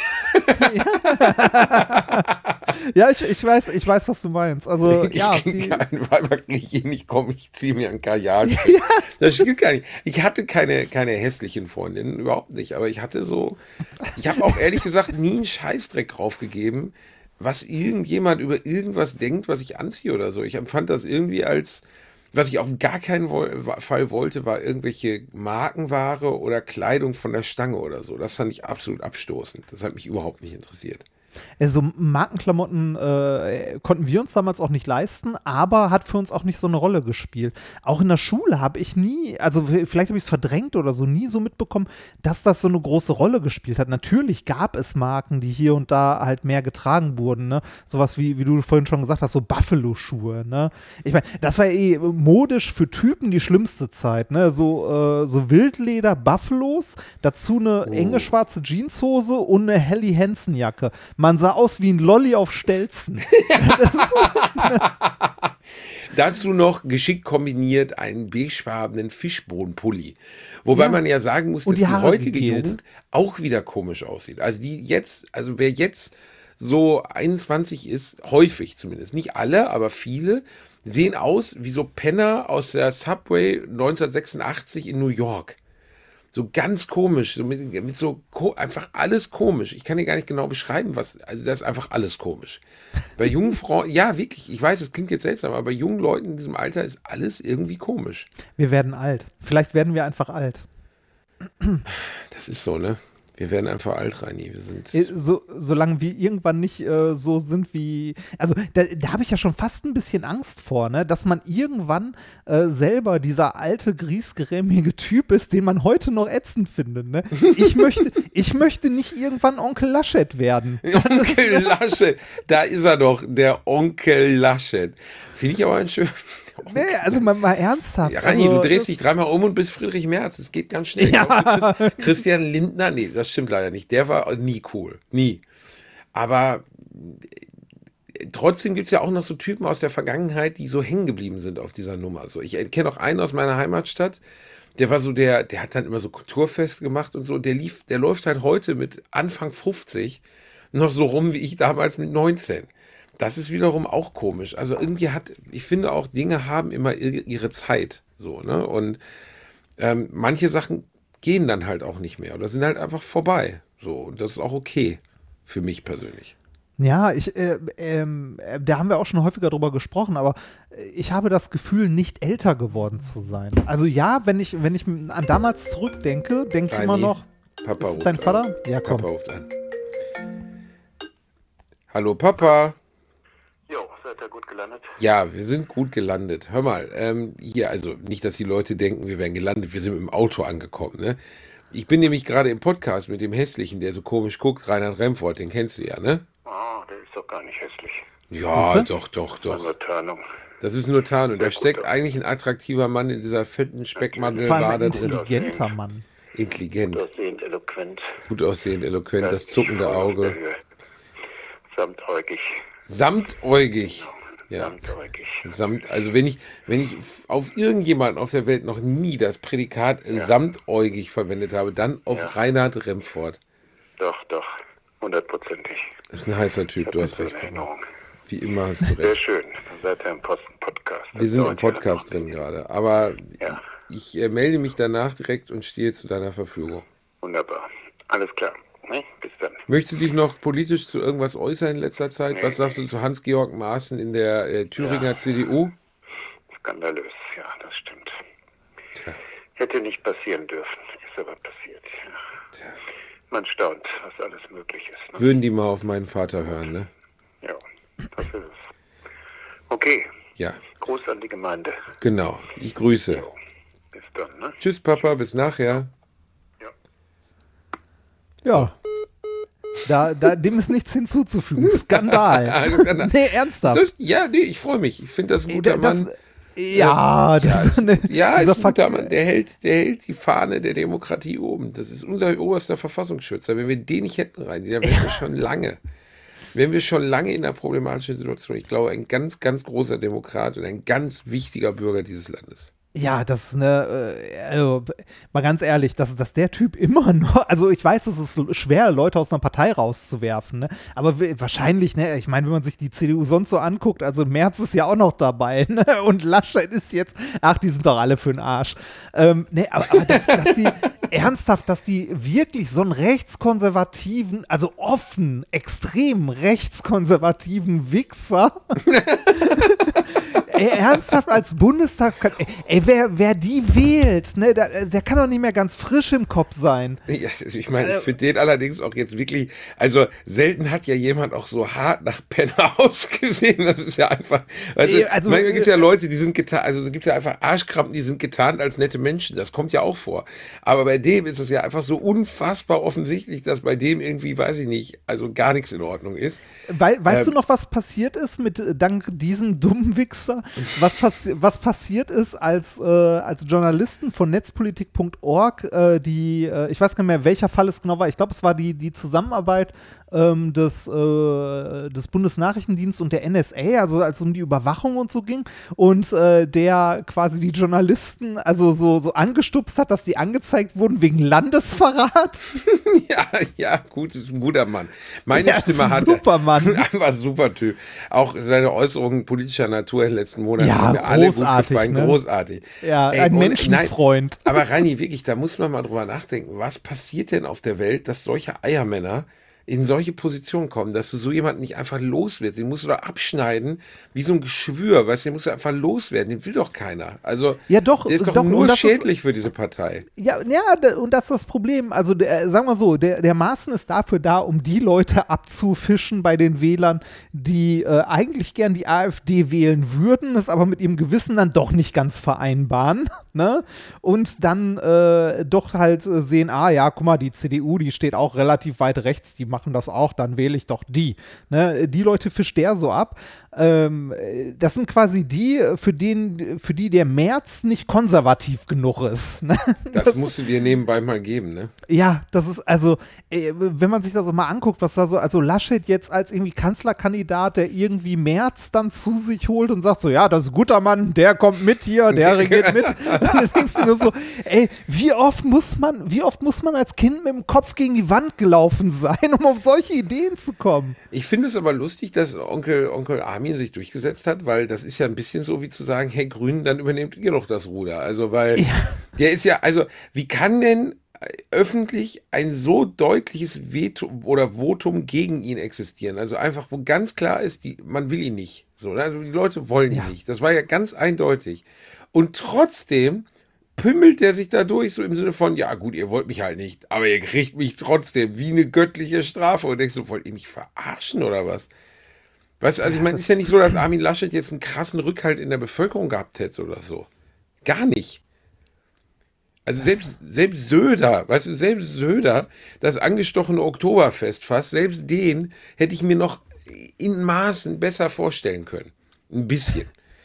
Ja, ich, ich, weiß, ich weiß, was du meinst. Also, ich ja. Die Die, geilen Weiber kriege ich eh nicht, komm, ich zieh mir einen Kajashi. Ja. Das stimmt gar nicht. Ich hatte keine, keine hässlichen Freundinnen, überhaupt nicht. Aber ich hatte so, ich habe auch ehrlich gesagt nie einen Scheißdreck draufgegeben, was irgendjemand über irgendwas denkt, was ich anziehe oder so. Ich empfand das irgendwie als... Was ich auf gar keinen Fall wollte, war irgendwelche Markenware oder Kleidung von der Stange oder so. Das fand ich absolut abstoßend. Das hat mich überhaupt nicht interessiert. Also Markenklamotten äh, konnten wir uns damals auch nicht leisten, aber hat für uns auch nicht so eine Rolle gespielt. Auch in der Schule habe ich nie, also vielleicht habe ich es verdrängt oder so, nie so mitbekommen, dass das so eine große Rolle gespielt hat. Natürlich gab es Marken, die hier und da halt mehr getragen wurden, ne? Sowas wie, wie du vorhin schon gesagt hast, so Buffalo-Schuhe, ne? Ich meine, das war eh modisch für Typen die schlimmste Zeit, ne? So, äh, so Wildleder, Buffalos, dazu eine oh. enge schwarze Jeanshose und eine Helly Hansen-Jacke. Man sah aus wie ein Lolli auf Stelzen. Dazu noch geschickt kombiniert einen beigefarbenen Fischbohnenpulli. Wobei ja. man ja sagen muss, und dass die, die heutige gegelt. Jugend auch wieder komisch aussieht. Also die jetzt, also wer jetzt so einundzwanzig ist, häufig zumindest, nicht alle, aber viele, sehen aus wie so Penner aus der Subway neunzehnhundertsechsundachtzig in New York. So ganz komisch, so mit, mit so ko- einfach alles komisch. Ich kann dir gar nicht genau beschreiben, was, also das ist einfach alles komisch. Bei jungen Frauen, ja wirklich, ich weiß, es klingt jetzt seltsam, aber bei jungen Leuten in diesem Alter ist alles irgendwie komisch. Wir werden alt. Vielleicht werden wir einfach alt. Das ist so, ne? Wir werden einfach alt, Reini. Wir sind so, solange wir irgendwann nicht äh, so sind wie, also da, da habe ich ja schon fast ein bisschen Angst vor, ne, dass man irgendwann äh, selber dieser alte, griesgrämige Typ ist, den man heute noch ätzend findet, ne? Ich möchte, ich möchte nicht irgendwann Onkel Laschet werden. Onkel Laschet, da ist er doch, der Onkel Laschet. Finde ich aber ein schön, Nee, also mal, mal ernsthaft. Ja, Rani, also, du drehst dich dreimal um und bist Friedrich Merz. Das geht ganz schnell. Ja. Christ, Christian Lindner, nee, das stimmt leider nicht. Der war nie cool. Nie. Aber trotzdem gibt es ja auch noch so Typen aus der Vergangenheit, die so hängen geblieben sind auf dieser Nummer. So, ich kenne auch einen aus meiner Heimatstadt, der war so der, der hat dann immer so Kulturfeste gemacht und so. Der lief, der läuft halt heute mit Anfang fünfzig noch so rum wie ich damals mit neunzehn. Das ist wiederum auch komisch. Also irgendwie hat, ich finde auch, Dinge haben immer ihre Zeit. So, ne? Und ähm, manche Sachen gehen dann halt auch nicht mehr oder sind halt einfach vorbei. So, und das ist auch okay für mich persönlich. Ja, ich, äh, ähm, äh, da haben wir auch schon häufiger drüber gesprochen, aber ich habe das Gefühl, nicht älter geworden zu sein. Also ja, wenn ich, wenn ich an damals zurückdenke, denke ich immer noch, Papa ist ruft dein an. Vater? Ja, komm. Papa ruft an. Hallo Papa. Jo, seid ihr gut gelandet? Ja, wir sind gut gelandet. Hör mal, ähm, hier, also nicht, dass die Leute denken, wir wären gelandet, wir sind mit dem Auto angekommen, ne? Ich bin nämlich gerade im Podcast mit dem Hässlichen, der so komisch guckt, Reinhard Remford, den kennst du ja, ne? Ah, der ist doch gar nicht hässlich. Ja, Siehste? doch, doch, doch. Nur Tarnung. Das ist nur Tarnung. Da Sehr steckt gut. eigentlich ein attraktiver Mann in dieser fetten Vor allem Speckmandelbade ein drin. intelligenter Mann. Intelligent, Aussehend, eloquent. gut aussehend, eloquent, das Herzlich zuckende voll auf Auge. der Höhe. Samtäugig. Samtäugig. Ja. Samtäugig. Samt, also wenn ich, wenn ich auf irgendjemanden auf der Welt noch nie das Prädikat äh, samtäugig verwendet habe, dann auf Ja. Reinhard Remford. Doch, doch. Hundertprozentig. Das ist ein heißer Typ, du hast in recht. Papa. Erinnerung. Wie immer hast du Sehr recht. schön. Dann seid ihr im Posten-Podcast. Das Wir sind im dauert ja Podcast noch. drin gerade, aber Ja. ich äh, melde mich danach direkt und stehe zu deiner Verfügung. Wunderbar. Alles klar. Ne? Bis dann. Möchtest du dich noch politisch zu irgendwas äußern in letzter Zeit? Nee. Was sagst du zu Hans-Georg Maaßen in der äh, Thüringer C D U? Skandalös. Ja, das stimmt. Tja. Hätte nicht passieren dürfen. Ist aber passiert. Ja. Tja. Man staunt, was alles möglich ist. Ne? Würden die mal auf meinen Vater hören, ne? Ja, das ist es. Okay. Ja, Gruß an die Gemeinde. genau. Ich grüße. Jo. Bis dann, ne? Tschüss, Papa, bis nachher. Ja. Da, da, dem ist nichts hinzuzufügen. Skandal. Also, Skandal. Nee, ernsthaft. Ist das, ja, nee, ich freue mich. Ich finde das ein guter das, Mann. Ja, das ist eine, Ja, ist dieser ein guter Fakt- Mann. Der hält, der hält die Fahne der Demokratie oben. Das ist unser oberster Verfassungsschützer. Wenn wir den nicht hätten rein, dann wären wir schon lange. Wären wir schon lange in einer problematischen Situation. Ich glaube, ein ganz, ganz großer Demokrat und ein ganz wichtiger Bürger dieses Landes. Ja, das ist eine, äh, also, mal ganz ehrlich, dass, dass der Typ immer noch, also ich weiß, es ist schwer, Leute aus einer Partei rauszuwerfen, ne? Aber w- wahrscheinlich, ne, ich meine, wenn man sich die C D U sonst so anguckt, also Merz ist ja auch noch dabei, ne? Und Laschet ist jetzt, ach, die sind doch alle für den Arsch. Ähm, ne, aber, aber dass, dass die, ernsthaft, dass die wirklich so einen rechtskonservativen, also offen, extrem rechtskonservativen Wichser Ey, ernsthaft als Bundestagskandidat, ey, ey, wer, wer die wählt, ne, der, der kann doch nicht mehr ganz frisch im Kopf sein. Ja, ich meine, ich finde den allerdings auch jetzt wirklich, also selten hat ja jemand auch so hart nach Penner ausgesehen. Das ist ja einfach, weißt Ey, du, also, manchmal gibt es ja Leute, die sind getan, also es gibt ja einfach Arschkrampen, die sind getarnt als nette Menschen. Das kommt ja auch vor. Aber bei dem ist es ja einfach so unfassbar offensichtlich, dass bei dem irgendwie, weiß ich nicht, also gar nichts in Ordnung ist. Wei weißt Ähm, du noch, was passiert ist mit, äh, dank diesem dummen Wichser? Was, passi was passiert ist, als, äh, als Journalisten von netzpolitik punkt org, äh, die, äh, ich weiß gar nicht mehr, welcher Fall es genau war, ich glaube, es war die, die Zusammenarbeit ähm, des, äh, des Bundesnachrichtendienstes und der N S A, also als es um die Überwachung und so ging, und äh, der quasi die Journalisten also so, so angestupst hat, dass die angezeigt wurden wegen Landesverrat. Ja, ja, gut, ist ein guter Mann. Meine Ja, ist Stimme ein hat super Mann. Einfach ein super Typ. Auch seine Äußerungen politischer Natur in den letzten Monaten Ja, haben mir alle gut großartig, gefallen. ne? Großartig. Ja, Ey, ein und- Menschenfreund. Nein, aber Reini, wirklich, da muss man mal drüber nachdenken. Was passiert denn auf der Welt, dass solche Eiermänner in solche Positionen kommen, dass du so jemanden nicht einfach loswirst. Den musst du doch abschneiden, wie so ein Geschwür, weißt du, den musst du einfach loswerden. Den will doch keiner. Also, Ja, doch, der ist doch doch, und nur das ist- schädlich für diese Partei. Ja, ja, d- und das ist das Problem. Also, der, sagen wir so, der, der Maaßen ist dafür da, um die Leute abzufischen bei den Wählern, die äh, eigentlich gern die AfD wählen würden, es aber mit ihrem Gewissen dann doch nicht ganz vereinbaren, ne? Und dann äh, doch halt äh, sehen, ah ja, guck mal, die C D U, die steht auch relativ weit rechts, die macht machen das auch, dann wähle ich doch die. Ne? Die Leute fischt der so ab. Ähm, das sind quasi die, für, den, für die der März nicht konservativ genug ist. Ne? Das, das musst du dir nebenbei mal geben, ne? Ja, das ist also, wenn man sich das so mal anguckt, was da so, also Laschet jetzt als irgendwie Kanzlerkandidat, der irgendwie Merz dann zu sich holt und sagt so, ja, das ist ein guter Mann, der kommt mit hier, der regiert mit. Und dann denkst du nur so, ey, wie oft muss man, wie oft muss man als Kind mit dem Kopf gegen die Wand gelaufen sein, um auf solche Ideen zu kommen? Ich finde es aber lustig, dass Onkel, Onkel Armin sich durchgesetzt hat, weil das ist ja ein bisschen so wie zu sagen, hey Grünen, dann übernehmt ihr doch das Ruder. Also, weil Ja. der ist ja, also, wie kann denn öffentlich ein so deutliches Veto oder Votum gegen ihn existieren? Also einfach, wo ganz klar ist, die, man will ihn nicht. So, ne? Also die Leute wollen ihn Ja. nicht. Das war ja ganz eindeutig. Und trotzdem pümmelt der sich da durch, so im Sinne von, ja gut, ihr wollt mich halt nicht, aber ihr kriegt mich trotzdem wie eine göttliche Strafe. Und denkst du, wollt ihr mich verarschen oder was? Weißt du, also ich meine, es ist ja nicht so, dass Armin Laschet jetzt einen krassen Rückhalt in der Bevölkerung gehabt hätte oder so. Gar nicht. Also selbst, selbst Söder, weißt du, selbst Söder, das angestochene Oktoberfest fast, selbst den hätte ich mir noch in Maßen besser vorstellen können. Ein bisschen.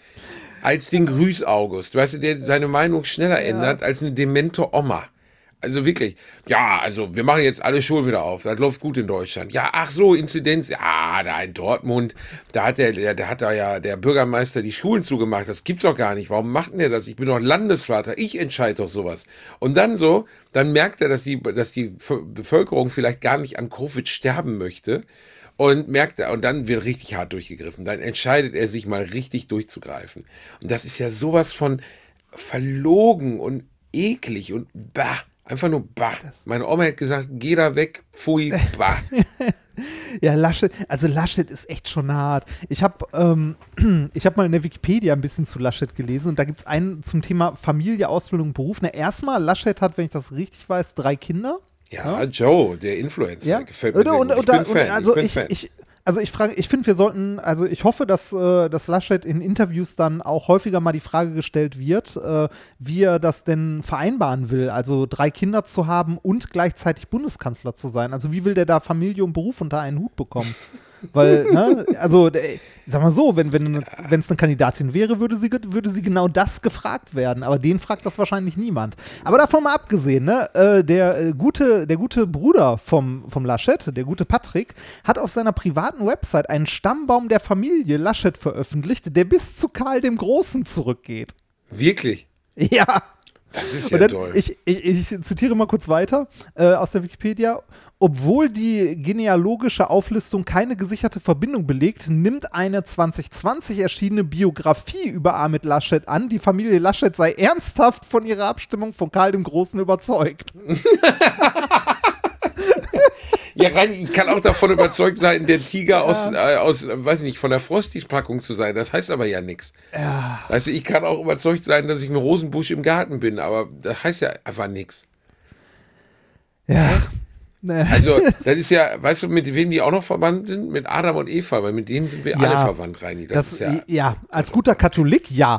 Als den Grüß-August, weißt du, der seine Meinung schneller ja. ändert als eine demente Oma. Also wirklich, ja, also wir machen jetzt alle Schulen wieder auf, das läuft gut in Deutschland. Ja, ach so, Inzidenz, ja, da in Dortmund, da hat der, der, der hat da ja der Bürgermeister die Schulen zugemacht, das gibt's doch gar nicht, warum macht denn der das? Ich bin doch Landesvater, ich entscheide doch sowas. Und dann so, dann merkt er, dass die, dass die Bevölkerung vielleicht gar nicht an Covid sterben möchte und merkt er, und dann wird richtig hart durchgegriffen, dann entscheidet er sich mal richtig durchzugreifen. Und das ist ja sowas von verlogen und eklig und bah. Einfach nur bah. Meine Oma hat gesagt, geh da weg, pfui, bah. Ja, Laschet, also Laschet ist echt schon hart. Ich habe ähm, ich hab mal in der Wikipedia ein bisschen zu Laschet gelesen und da gibt es einen zum Thema Familie, Ausbildung, Beruf. Na, erstmal, Laschet hat, wenn ich das richtig weiß, drei Kinder. Ja, ja. Joe, der Influencer, ja. gefällt mir und, sehr und, gut. Ich und, bin Fan, also ich bin ich, Fan. Ich, Also ich frage, ich finde, wir sollten, also ich hoffe, dass, äh, dass Laschet in Interviews dann auch häufiger mal die Frage gestellt wird, äh, wie er das denn vereinbaren will, also drei Kinder zu haben und gleichzeitig Bundeskanzler zu sein. Also wie will der da Familie und Beruf unter einen Hut bekommen? Weil, ne, also, äh, sag mal so, wenn wenn wenn es eine Kandidatin wäre, würde sie, würde sie genau das gefragt werden. Aber den fragt das wahrscheinlich niemand. Aber davon mal abgesehen, ne, äh, der, äh, gute, der gute Bruder vom, vom Laschet, der gute Patrick, hat auf seiner privaten Website einen Stammbaum der Familie Laschet veröffentlicht, der bis zu Karl dem Großen zurückgeht. Wirklich? Ja. Das ist ja dann, toll. Ich, ich, ich zitiere mal kurz weiter äh, aus der Wikipedia. Obwohl die genealogische Auflistung keine gesicherte Verbindung belegt, nimmt eine zwanzig zwanzig erschienene Biografie über Armin Laschet an, die Familie Laschet sei ernsthaft von ihrer Abstimmung von Karl dem Großen überzeugt. Ja, rein, ich kann auch davon überzeugt sein, der Tiger ja. aus, äh, aus, weiß ich nicht, von der Frostis-Packung zu sein. Das heißt aber ja nichts. Ja. Weißt du, ich kann auch überzeugt sein, dass ich ein Rosenbusch im Garten bin, aber das heißt ja einfach nichts. Ja. Also, das ist ja, weißt du, mit wem die auch noch verwandt sind? Mit Adam und Eva, weil mit denen sind wir ja, alle verwandt, Reini. Das, das ist ja, ja, als guter Katholik, ja.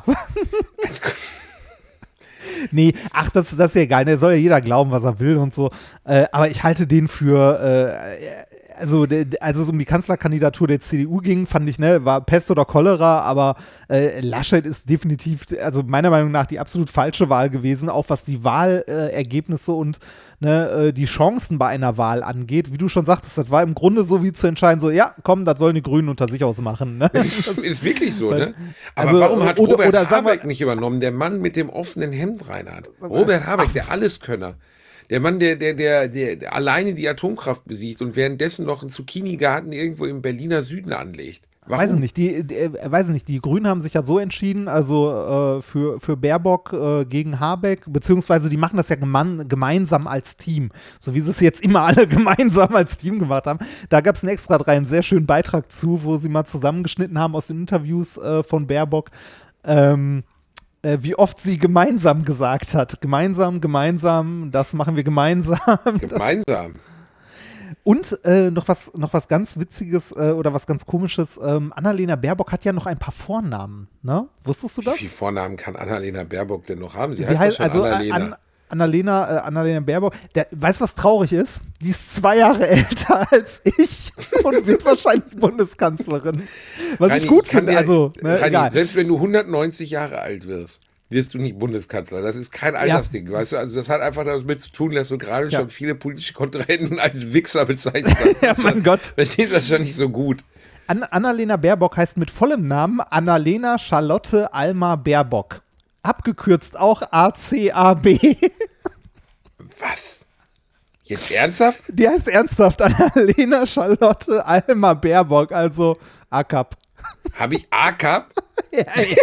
Nee, ach, das, das ist ja egal. Da soll ja jeder glauben, was er will und so. Äh, aber ich halte den für, äh, also als es um die Kanzlerkandidatur der C D U ging, fand ich, ne, war Pest oder Cholera, aber äh, Laschet ist definitiv, also meiner Meinung nach, die absolut falsche Wahl gewesen, auch was die Wahlergebnisse äh, und ne, äh, die Chancen bei einer Wahl angeht. Wie du schon sagtest, das war im Grunde so wie zu entscheiden, so, ja, komm, das sollen die Grünen unter sich ausmachen. Ne? Das ist wirklich so, weil, ne? Aber also, warum hat oder, Robert oder Habeck wir, nicht übernommen? Der Mann mit dem offenen Hemd, Reinhard. Robert Habeck, der Alleskönner. Der Mann, der, der, der, der, der alleine die Atomkraft besiegt und währenddessen noch einen Zucchini-Garten irgendwo im Berliner Süden anlegt. Warum? Weiß ich nicht, die, die, weiß ich nicht, die Grünen haben sich ja so entschieden, also äh, für, für Baerbock äh, gegen Habeck, beziehungsweise die machen das ja gemein, gemeinsam als Team, so wie sie es jetzt immer alle gemeinsam als Team gemacht haben. Da gab es einen extra drei, einen sehr schönen Beitrag zu, wo sie mal zusammengeschnitten haben aus den Interviews äh, von Baerbock, ähm, äh, wie oft sie gemeinsam gesagt hat. Gemeinsam, gemeinsam, das machen wir gemeinsam. Gemeinsam. Das, und äh, noch was noch was ganz Witziges äh, oder was ganz Komisches, ähm, Annalena Baerbock hat ja noch ein paar Vornamen, ne? Wusstest du das? Wie viele Vornamen kann Annalena Baerbock denn noch haben? Sie, Sie heißt, heißt also Annalena. An, Annalena, äh, Annalena Baerbock, der, weißt du, was traurig ist? Die ist zwei Jahre älter als ich und wird wahrscheinlich Bundeskanzlerin. Was Reini, ich gut ich kann finde, dir- also, ne, Reini, egal. selbst wenn du hundertneunzig Jahre alt wirst, wirst du nicht Bundeskanzler. Das ist kein Altersding, weißt du? Also das hat einfach damit zu tun, dass du gerade Ja. schon viele politische Kontrahenten als Wichser bezeichnet hast. Ja, mein Gott. Verstehst du das schon nicht so gut? An Annalena Baerbock heißt mit vollem Namen Annalena Charlotte Alma Baerbock. Abgekürzt auch A C A B. Was? Jetzt ernsthaft? Die heißt ernsthaft Annalena Charlotte Alma Baerbock, also A K A B. Habe ich A K A B? Ja, ja.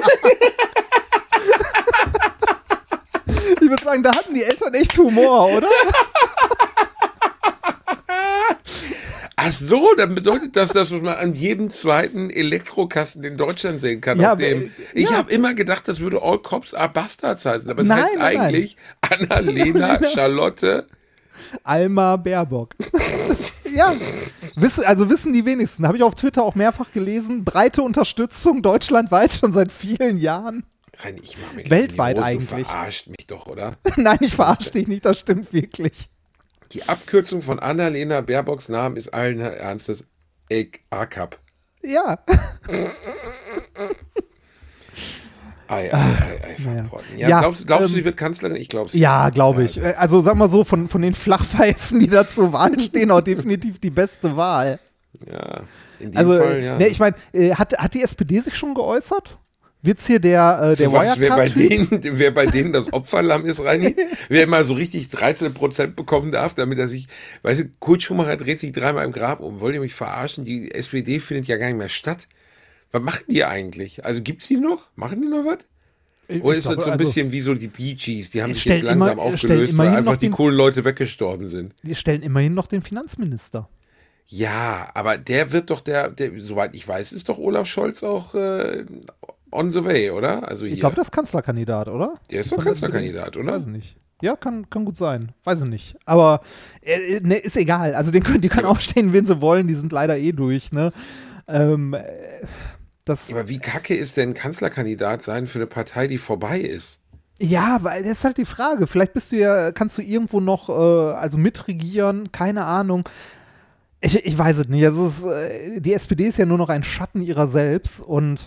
Ich würde sagen, da hatten die Eltern echt Humor, oder? Ach so, dann bedeutet das, dass man an jedem zweiten Elektrokasten in Deutschland sehen kann. Ja, auf dem, aber, ich ja. habe immer gedacht, das würde All Cops Are Bastards heißen, aber es Nein, heißt nein, nein. eigentlich Annalena Charlotte. Alma Baerbock. Das, ja, wissen, also wissen die wenigsten. Habe ich auf Twitter auch mehrfach gelesen. Breite Unterstützung deutschlandweit schon seit vielen Jahren. Rein, ich mach mir Weltweit die Hose, eigentlich. Du verarscht mich doch, oder? Nein, ich verarsche dich nicht, das stimmt wirklich. Die Abkürzung von Annalena Baerbocks Namen ist allen Ernstes A K A B. Ja. Ei, ei, ei, ei, naja. verporten. Ja, Ja, glaubst, glaubst ähm, du, sie wird Kanzlerin? Ich glaube Ja, glaube ich. Äh, Also sag mal so, von, von den Flachpfeifen, die da zur Wahl stehen, auch definitiv die beste Wahl. Ja, in dem Also, Fall, ja. ne, ich meine, äh, hat, hat die S P D sich schon geäußert? Wird's hier der, äh, der So was, wer bei, Wirecard-Typ? denen, wer bei denen das Opferlamm ist, Reini, wer mal so richtig dreizehn Prozent bekommen darf, damit er sich, weißt du, Kurt Schumacher dreht sich dreimal im Grab um. Wollt ihr mich verarschen? Die S P D findet ja gar nicht mehr statt. Was machen die eigentlich? Also gibt's die noch? Machen die noch was? Oder ist glaube, das so ein also- bisschen wie so die Bee Gees? Die haben sich Stellen jetzt langsam immer- stellen aufgelöst, weil immerhin einfach noch die den- coolen Leute weggestorben sind. Wir stellen immerhin noch den Finanzminister. Ja, aber der wird doch der, der soweit ich weiß, ist doch Olaf Scholz auch äh, on the way, oder? Also hier. Ich glaube, das ist Kanzlerkandidat, oder? Der ist doch Von der Kanzlerkandidat, oder? Weiß ich nicht. Ja, kann, kann gut sein. Weiß ich nicht. Aber äh, ne, ist egal. Also den können, die können aufstehen, wen sie wollen. Die sind leider eh durch. Ne? Ähm, äh, das, Aber wie kacke ist denn Kanzlerkandidat sein für eine Partei, die vorbei ist? ja, weil das ist halt die Frage. Vielleicht bist du ja, kannst du irgendwo noch äh, also mitregieren. Keine Ahnung. Ich, ich weiß es nicht. Also es ist, äh, die S P D ist ja nur noch ein Schatten ihrer selbst und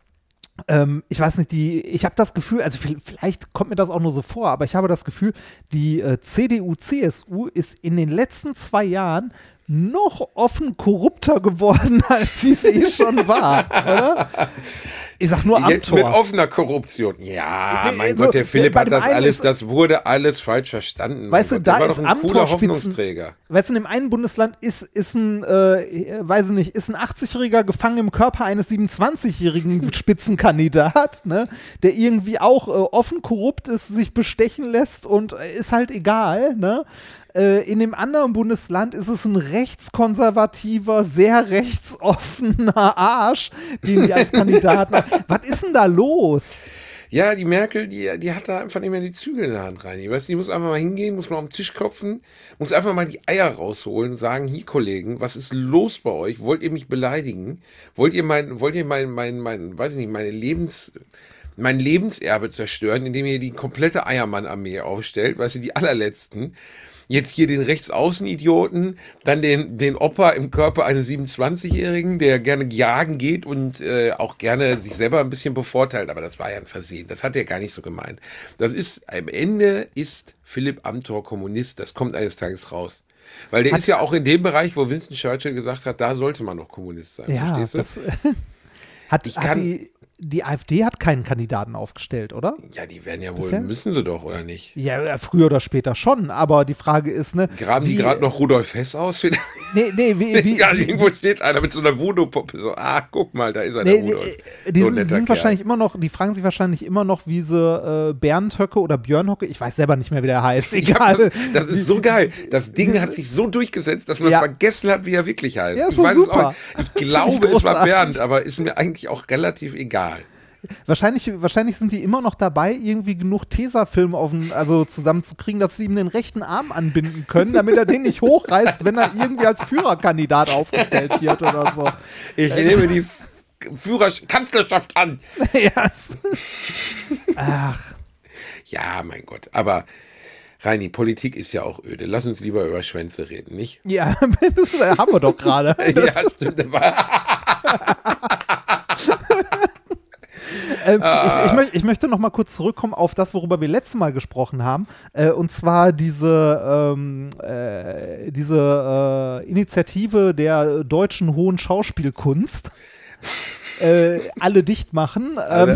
Ähm, ich weiß nicht, die, ich habe das Gefühl, also vielleicht kommt mir das auch nur so vor, aber ich habe das Gefühl, die äh, C D U C S U ist in den letzten zwei Jahren noch offen korrupter geworden, als sie es eh schon war, oder? Ich sag nur Jetzt Amthor. mit offener Korruption. Ja, Nee, mein so, Gott, der Philipp bei hat dem das einen alles, ist- das wurde alles falsch verstanden. Weißt mein du, Gott. da der war ist doch ein cooler Amthor Spitzen, Hoffnungsträger. weißt du, in dem einen Bundesland ist, ist ein, äh, weiß ich nicht, ist ein achtzigjähriger gefangen im Körper eines siebenundzwanzigjährigen Spitzenkandidat, ne, der irgendwie auch äh, offen korrupt ist, sich bestechen lässt und äh, ist halt egal, ne. Äh, in dem anderen Bundesland ist es ein rechtskonservativer, sehr rechtsoffener Arsch, den die als Kandidaten haben. Was ist denn da los? Ja, die Merkel, die, die hat da einfach nicht mehr die Zügel in der Hand rein. Weißt du, die muss einfach mal hingehen, muss mal auf den Tisch klopfen, muss einfach mal die Eier rausholen und sagen, hier Kollegen, was ist los bei euch? Wollt ihr mich beleidigen? Wollt ihr mein, wollt ihr mein, mein, mein, weiß ich nicht, meine Lebens, mein Lebenserbe zerstören, indem ihr die komplette Eiermann-Armee aufstellt, weißt du, die allerletzten? Jetzt hier den Rechtsaußenidioten, dann den, den Opa im Körper eines siebenundzwanzigjährigen, der gerne jagen geht und äh, auch gerne sich selber ein bisschen bevorteilt. Aber das war ja ein Versehen. Das hat er gar nicht so gemeint. Das ist, am Ende ist Philipp Amthor Kommunist. Das kommt eines Tages raus. Weil der Hat- ist ja auch in dem Bereich, wo Winston Churchill gesagt hat, da sollte man noch Kommunist sein. Ja, Verstehst du? das hat, Ich hat kann- die, die AfD hat keinen Kandidaten aufgestellt, oder? Ja, die werden ja wohl, Bisher? müssen sie doch, oder nicht? Ja, äh, früher oder später schon, aber die Frage ist, ne? Graben die wie- gerade noch Rudolf Hess aus? Nee, nee, wie, wie, Ja, wie, irgendwo steht einer mit so einer Voodoo-Puppe. So, ah, guck mal, da ist er, nee, der nee, Rudolf. äh, die So ein sind, die netter sind Kerl. wahrscheinlich immer noch, die fragen sich wahrscheinlich immer noch, wie sie äh, Bernd Höcke oder Björn Höcke, ich weiß selber nicht mehr, wie der heißt, Ich hab egal. das, das ist so geil. Das Ding hat sich so durchgesetzt, dass man Ja. vergessen hat, wie er wirklich heißt. Ja, ist ich doch weiß super. es auch nicht. Ich Finde ich glaube, es war großartig. Bernd, aber ist mir eigentlich auch relativ egal. Wahrscheinlich, wahrscheinlich sind die immer noch dabei, irgendwie genug Tesafilm auf den, also zusammenzukriegen, dass sie ihm den rechten Arm anbinden können, damit er den nicht hochreißt, wenn er irgendwie als Führerkandidat aufgestellt wird oder so. Ich nehme die F- Führer Kanzlerschaft an. Ja, es- Ach, Ja, mein Gott. Aber Reini, Politik ist ja auch öde. Lass uns lieber über Schwänze reden, nicht? Ja, das haben wir doch gerade. Ja, stimmt. ähm, ich, ich, möcht, ich möchte noch mal kurz zurückkommen auf das, worüber wir letztes Mal gesprochen haben. Äh, und zwar diese, ähm, äh, diese äh, Initiative der deutschen hohen Schauspielkunst. Äh, alle dicht machen. Ähm,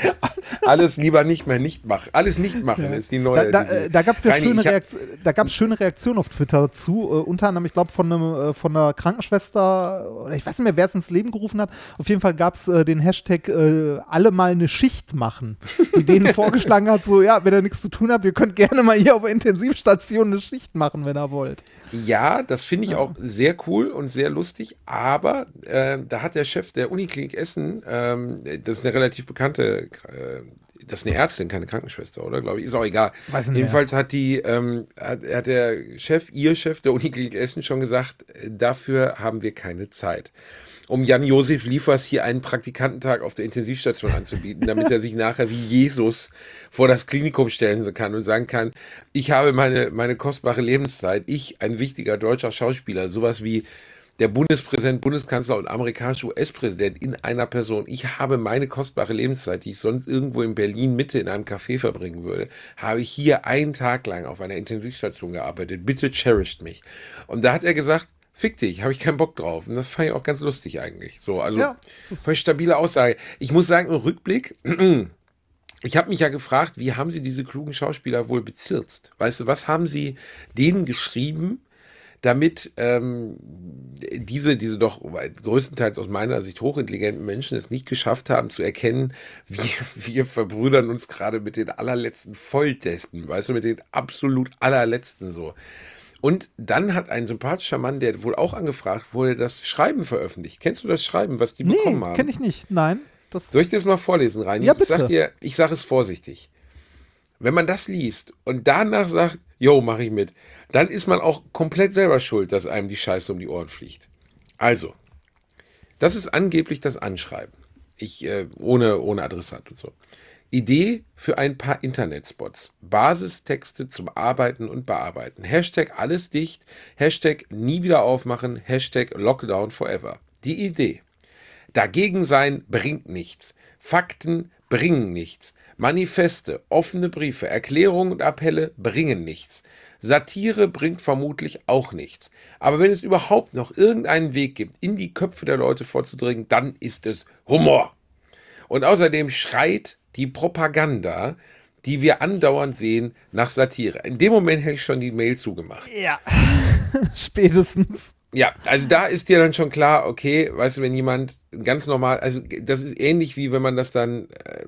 Alles lieber nicht mehr nicht machen. Alles nicht machen ja. ist die neue. Da, da, da gab es ja Reini, schöne, hab, Reakt da gab's schöne Reaktionen auf Twitter dazu. Äh, unter anderem, ich glaube, von, äh, von einer Krankenschwester, oder ich weiß nicht mehr, wer es ins Leben gerufen hat. Auf jeden Fall gab es äh, den Hashtag äh, alle mal eine Schicht machen, die denen vorgeschlagen hat, so, ja, wenn ihr nichts zu tun habt, ihr könnt gerne mal hier auf der Intensivstation eine Schicht machen, wenn ihr wollt. Ja, das finde ich ja. auch sehr cool und sehr lustig, aber äh, da hat der Chef der Uniklinik Essen, ähm, das ist eine relativ bekannte, äh, das ist eine Ärztin, keine Krankenschwester, oder? Glaube ich, ist auch egal. Weiß nicht Jedenfalls hat die, ähm, hat, hat der Chef, ihr Chef der Uniklinik Essen schon gesagt, dafür haben wir keine Zeit. Um Jan-Josef Liefers hier einen Praktikantentag auf der Intensivstation anzubieten, damit er sich nachher wie Jesus vor das Klinikum stellen kann und sagen kann, ich habe meine, meine kostbare Lebenszeit, ich, ein wichtiger deutscher Schauspieler, sowas wie der Bundespräsident, Bundeskanzler und amerikanische U S-Präsident in einer Person, ich habe meine kostbare Lebenszeit, die ich sonst irgendwo in Berlin Mitte in einem Café verbringen würde, habe ich hier einen Tag lang auf einer Intensivstation gearbeitet, bitte cherisht mich. Und da hat er gesagt, fick dich, habe ich keinen Bock drauf. Und das fand ich auch ganz lustig eigentlich. So, also, ja, voll stabile Aussage. Ich muss sagen, im Rückblick, ich habe mich ja gefragt, wie haben sie diese klugen Schauspieler wohl bezirzt? Weißt du, was haben sie denen geschrieben, damit ähm, diese, diese doch größtenteils aus meiner Sicht hochintelligenten Menschen es nicht geschafft haben zu erkennen, wir, wir verbrüdern uns gerade mit den allerletzten Volldespen, weißt du, mit den absolut allerletzten so. Und dann hat ein sympathischer Mann, der wohl auch angefragt wurde, das Schreiben veröffentlicht. Kennst du das Schreiben, was die nee, bekommen haben? Kenn ich nicht, nein. Das Soll ich das mal vorlesen, Reini? Ja, bitte. Ich sag dir, ich sage es vorsichtig. Wenn man das liest und danach sagt, jo, mach ich mit, dann ist man auch komplett selber schuld, dass einem die Scheiße um die Ohren fliegt. Also, das ist angeblich das Anschreiben. Ich, äh, ohne, ohne Adressat und so. Idee für ein paar Internetspots. Basistexte zum Arbeiten und Bearbeiten. Hashtag alles dicht. Hashtag nie wieder aufmachen. Hashtag Lockdown forever. Die Idee. Dagegen sein bringt nichts. Fakten bringen nichts. Manifeste, offene Briefe, Erklärungen und Appelle bringen nichts. Satire bringt vermutlich auch nichts. Aber wenn es überhaupt noch irgendeinen Weg gibt, in die Köpfe der Leute vorzudringen, dann ist es Humor. Und außerdem schreit die Propaganda, die wir andauernd sehen, nach Satire. In dem Moment hätte ich schon die Mail zugemacht. Ja, spätestens. Ja, also da ist dir dann schon klar, okay, weißt du, wenn jemand ganz normal, also das ist ähnlich wie wenn man das dann, äh,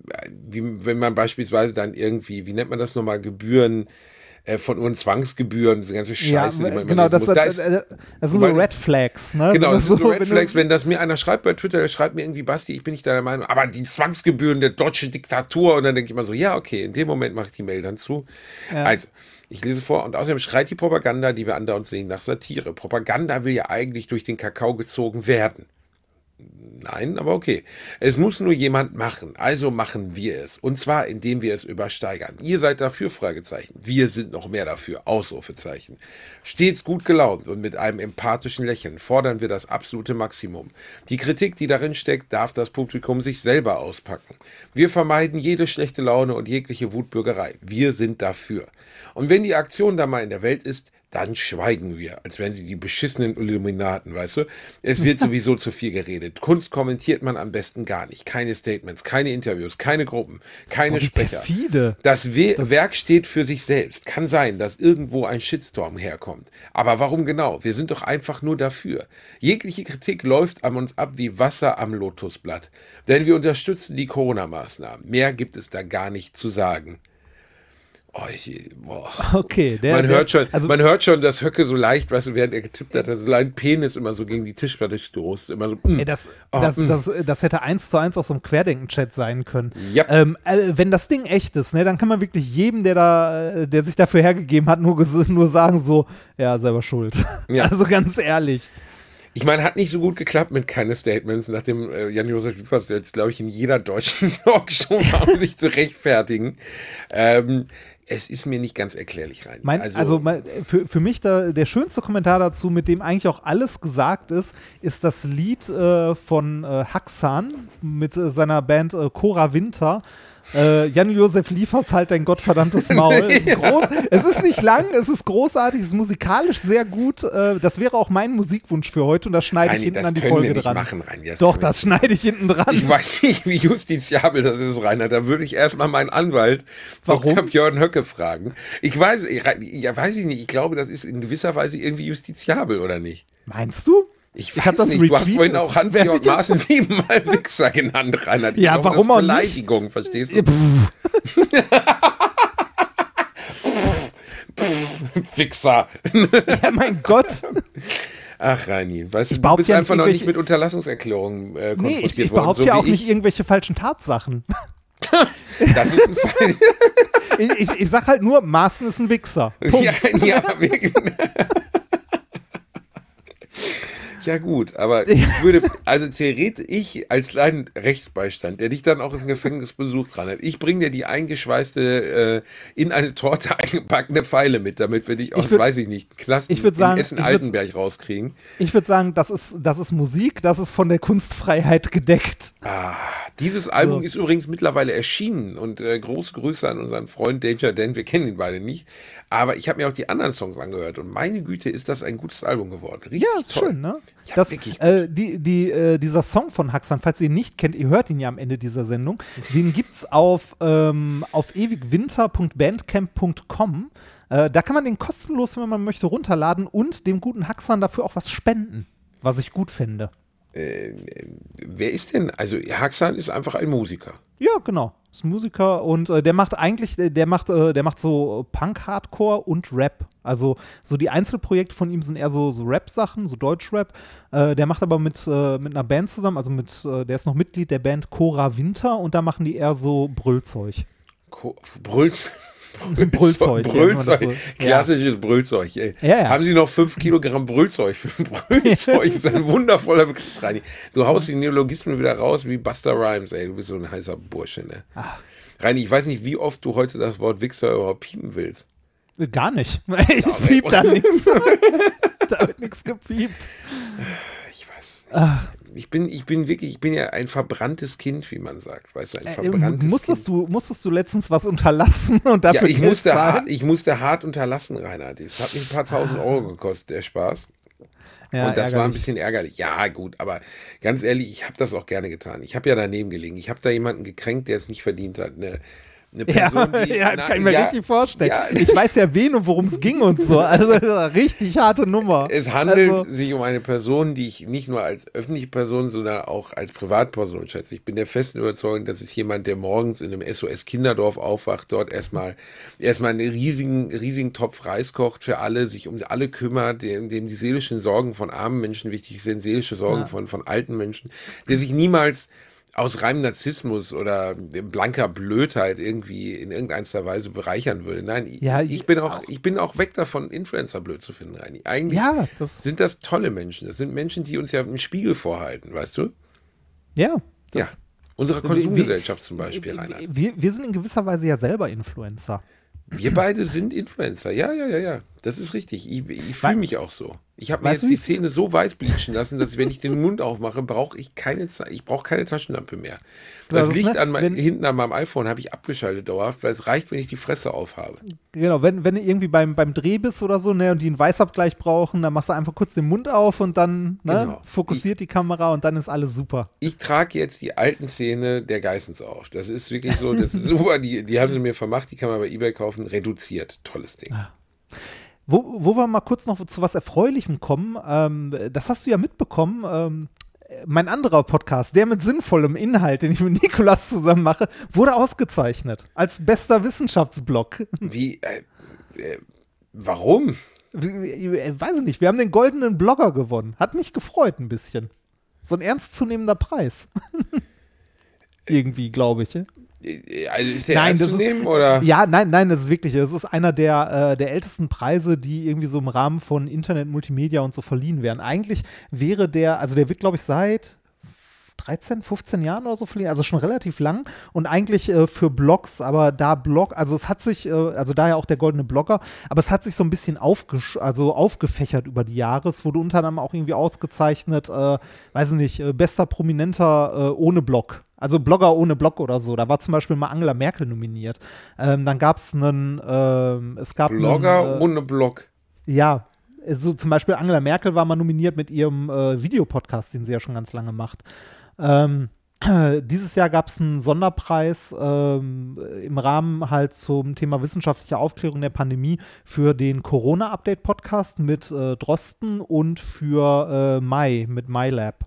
wie wenn man beispielsweise dann irgendwie, wie nennt man das nochmal, Gebühren, äh, von Uhren Zwangsgebühren, diese ganze Scheiße, ja, die man genau, immer das, muss. Da das, ist, das sind so Red Flags, ne? Genau, das so, sind so Red wenn Flags, du, wenn das mir einer schreibt bei Twitter, der schreibt mir irgendwie, Basti, ich bin nicht deiner Meinung, aber die Zwangsgebühren der deutschen Diktatur, und dann denke ich immer so, ja, okay, in dem Moment mache ich die Mail dann zu. Ja. Also, ich lese vor, und außerdem schreit die Propaganda, die wir andauernd sehen, nach Satire. Propaganda will ja eigentlich durch den Kakao gezogen werden. Nein, aber okay. Es muss nur jemand machen, also machen wir es. Und zwar, indem wir es übersteigern. Ihr seid dafür, Fragezeichen. Wir sind noch mehr dafür, Ausrufezeichen. Stets gut gelaunt und mit einem empathischen Lächeln fordern wir das absolute Maximum. Die Kritik, die darin steckt, darf das Publikum sich selber auspacken. Wir vermeiden jede schlechte Laune und jegliche Wutbürgerei. Wir sind dafür. Und wenn die Aktion da mal in der Welt ist, dann schweigen wir, als wären sie die beschissenen Illuminaten, weißt du? Es wird sowieso zu viel geredet. Kunst kommentiert man am besten gar nicht. Keine Statements, keine Interviews, keine Gruppen, keine oh, wie Sprecher. Perfide. Das, We- das Werk steht für sich selbst. Kann sein, dass irgendwo ein Shitstorm herkommt. Aber warum genau? Wir sind doch einfach nur dafür. Jegliche Kritik läuft an uns ab wie Wasser am Lotusblatt. Denn wir unterstützen die Corona-Maßnahmen. Mehr gibt es da gar nicht zu sagen. Oh, ich, boah. Okay, der, man, der hört ist, schon, also, man hört schon, dass Höcke so leicht, weißt du, während er getippt hat, dass so ein Penis immer so gegen die Tischplatte stoßt. Immer so, mm, ey, das, oh, das, mm. das, das hätte eins zu eins aus so einem Querdenken-Chat sein können. Yep. Ähm, äh, wenn das Ding echt ist, ne, dann kann man wirklich jedem, der da, der sich dafür hergegeben hat, nur, nur sagen so, ja, selber schuld. Ja. Also ganz ehrlich. Ich meine, hat nicht so gut geklappt mit keine Statements, nachdem äh, Jan-Josef Liefers jetzt, glaube ich, in jeder deutschen Talkshow war, um sich zu rechtfertigen. Ähm, Es ist mir nicht ganz erklärlich rein. Mein, also also mein, für, für mich da, der schönste Kommentar dazu, mit dem eigentlich auch alles gesagt ist, ist das Lied äh, von äh, Haxan mit äh, seiner Band äh, Cora Winter. Äh, Jan-Josef Liefers, halt dein gottverdammtes Maul. Es ist, groß, es ist nicht lang, es ist großartig, es ist musikalisch sehr gut. Äh, das wäre auch mein Musikwunsch für heute und das schneide ich hinten an die Folge dran. Machen, Reini, das Doch, das schneide ich hinten dran. Ich weiß nicht, wie justiziabel das ist, Rainer. Da würde ich erstmal meinen Anwalt, Doktor Björn Höcke, fragen. Ich weiß, ja, weiß ich nicht, ich glaube, das ist in gewisser Weise irgendwie justiziabel, oder nicht? Meinst du? Ich weiß ich das nicht, retweetet. Du hast vorhin auch Hans-Georg Maaßen siebenmal Wichser genannt, Rainer. Ja, glaube, warum das auch Beleidigung, nicht? Verstehst du? Wichser. Ja, mein Gott. Ach, Reini, weißt du, ich du bist ja einfach noch nicht mit Unterlassungserklärungen äh, konfrontiert nee, ich, ich worden. behaupte so ja auch ich. nicht irgendwelche falschen Tatsachen. Das ist ein Fall. ich, ich, ich sag halt nur, Maaßen ist ein Wichser. Punkt. Ja, ja, wirklich. Ja gut, aber ich würde, also theoretisch, ich als dein Rechtsbeistand, der dich dann auch im Gefängnis besucht, dran hat, ich bringe dir die eingeschweißte, äh, in eine Torte eingepackte Pfeile mit, damit wir dich aus, ich würd, weiß ich nicht, Knast ich würd sagen, in Essen-Altenberg rauskriegen. Ich würde sagen, das ist, das ist Musik, das ist von der Kunstfreiheit gedeckt. Ah, dieses Album so. ist übrigens mittlerweile erschienen und äh, große Grüße an unseren Freund Danger Dan, wir kennen ihn beide nicht, aber ich habe mir auch die anderen Songs angehört und meine Güte, ist das ein gutes Album geworden. Richtig ja, ist toll. Schön, ne? Ja, das, äh, die, die, äh, dieser Song von Haxan, falls ihr ihn nicht kennt, ihr hört ihn ja am Ende dieser Sendung, den gibt's auf, ähm, auf ewigwinter punkt bandcamp punkt com. Äh, da kann man den kostenlos, wenn man möchte, runterladen und dem guten Haxan dafür auch was spenden, was ich gut finde. Äh, wer ist denn? Also Haxan ist einfach ein Musiker. Ja, genau. Ist ein Musiker und äh, der macht eigentlich, der macht, äh, der macht so Punk-Hardcore und Rap. Also so die Einzelprojekte von ihm sind eher so, so Rap-Sachen, so Deutsch-Rap. Äh, der macht aber mit, äh, mit einer Band zusammen, also mit, äh, der ist noch Mitglied der Band Cora Winter und da machen die eher so Brüllzeug. Co- Brüllzeug? Brüllzeug. Brüllzeug. Ja, so, Klassisches ja. Brüllzeug. Ey. Ja, ja. Haben Sie noch fünf Kilogramm Brüllzeug für Brüllzeug? Das ist ein wundervoller Begriff, Reini. Du haust die Neologismen wieder raus wie Busta Rhymes, ey. Du bist so ein heißer Bursche, ne? Ach. Reini, ich weiß nicht, wie oft du heute das Wort Wichser überhaupt piepen willst. Gar nicht. Ich ja, piep da nichts. Da wird nichts gepiept. Ich weiß es nicht. Ach. Ich bin, ich bin wirklich, ich bin ja ein verbranntes Kind, wie man sagt, weißt du, ein äh, verbranntes musstest Kind. Du, musstest du letztens was unterlassen und dafür ja, ich Geld musste, zahlen? hart, ich musste hart unterlassen, Reinhard. Das hat mich ein paar tausend Euro gekostet, der Spaß. Ja, und das ärgerlich. war ein bisschen ärgerlich. Ja, gut, aber ganz ehrlich, ich habe das auch gerne getan. Ich habe ja daneben gelegen. Ich habe da jemanden gekränkt, der es nicht verdient hat. Eine, eine Person, ja, die, ja, na, kann ich mir ja, richtig vorstellen. Ja. Ich weiß ja wen und worum es ging und so. Also richtig harte Nummer. Es handelt also, sich um eine Person, die ich nicht nur als öffentliche Person, sondern auch als Privatperson schätze. Ich bin der festen Überzeugung, das ist jemand, der morgens in einem S O S-Kinderdorf aufwacht, dort erstmal erstmal einen riesigen, riesigen Topf Reis kocht für alle, sich um alle kümmert, dem, dem die seelischen Sorgen von armen Menschen wichtig sind, seelische Sorgen ja. von, von alten Menschen, der sich niemals aus reinem Narzissmus oder blanker Blödheit irgendwie in irgendeiner Weise bereichern würde. Nein, ja, ich, bin auch, auch, ich bin auch weg davon, Influencer blöd zu finden, Reini. Eigentlich ja, das sind das tolle Menschen. Das sind Menschen, die uns ja einen Spiegel vorhalten, weißt du? Ja. Ja. Unsere Konsumgesellschaft zum Beispiel, Reinhard. Wir, wir sind in gewisser Weise ja selber Influencer. Wir beide sind Influencer. Ja, ja, ja, ja. Das ist richtig. Ich, ich fühle mich auch so. Ich habe mir jetzt die Zähne so weiß bleachen lassen, dass wenn ich den Mund aufmache, brauche ich keine, ich brauche keine Taschenlampe mehr. Das, das Licht an mein, wenn, hinten an meinem iPhone habe ich abgeschaltet dauerhaft, weil es reicht, wenn ich die Fresse aufhabe. Genau, wenn, wenn du irgendwie beim, beim Dreh bist oder so, ne, und die einen Weißabgleich brauchen, dann machst du einfach kurz den Mund auf und dann ne, genau. fokussiert ich, die Kamera und dann ist alles super. Ich trage jetzt die alten Zähne der Geissens auf. Das ist wirklich so, das ist super, die, die haben sie mir vermacht, die kann man bei eBay kaufen, reduziert. Tolles Ding. Ah. Wo, wo wir mal kurz noch zu was Erfreulichem kommen, ähm, das hast du ja mitbekommen, ähm, mein anderer Podcast, der mit sinnvollem Inhalt, den ich mit Nikolas zusammen mache, wurde ausgezeichnet als bester Wissenschaftsblog. Wie, äh, äh, warum? Ich weiß ich nicht, wir haben den goldenen Blogger gewonnen. Hat mich gefreut ein bisschen. So ein ernstzunehmender Preis. Irgendwie, glaube ich. Also ist der nein, ernst das zu ist, nehmen, oder? Ja, nein, nein, das ist wirklich, das ist einer der, äh, der ältesten Preise, die irgendwie so im Rahmen von Internet, Multimedia und so verliehen werden. Eigentlich wäre der, also der wird, glaube ich, seit dreizehn, fünfzehn Jahren oder so verliehen, also schon relativ lang und eigentlich äh, für Blogs, aber da Blog, also es hat sich, äh, also daher auch der goldene Blogger, aber es hat sich so ein bisschen aufgesch also aufgefächert über die Jahre. Es wurde unter anderem auch irgendwie ausgezeichnet, äh, weiß nicht, äh, bester Prominenter äh, ohne Blog. Also Blogger ohne Blog oder so. Da war zum Beispiel mal Angela Merkel nominiert. Ähm, dann gab es einen, ähm, es gab Blogger einen, äh, ohne Blog. Ja, so zum Beispiel Angela Merkel war mal nominiert mit ihrem äh, Videopodcast, den sie ja schon ganz lange macht. Ähm, äh, dieses Jahr gab es einen Sonderpreis ähm, im Rahmen halt zum Thema wissenschaftliche Aufklärung der Pandemie für den Corona-Update-Podcast mit äh, Drosten und für äh, Mai mit MyLab.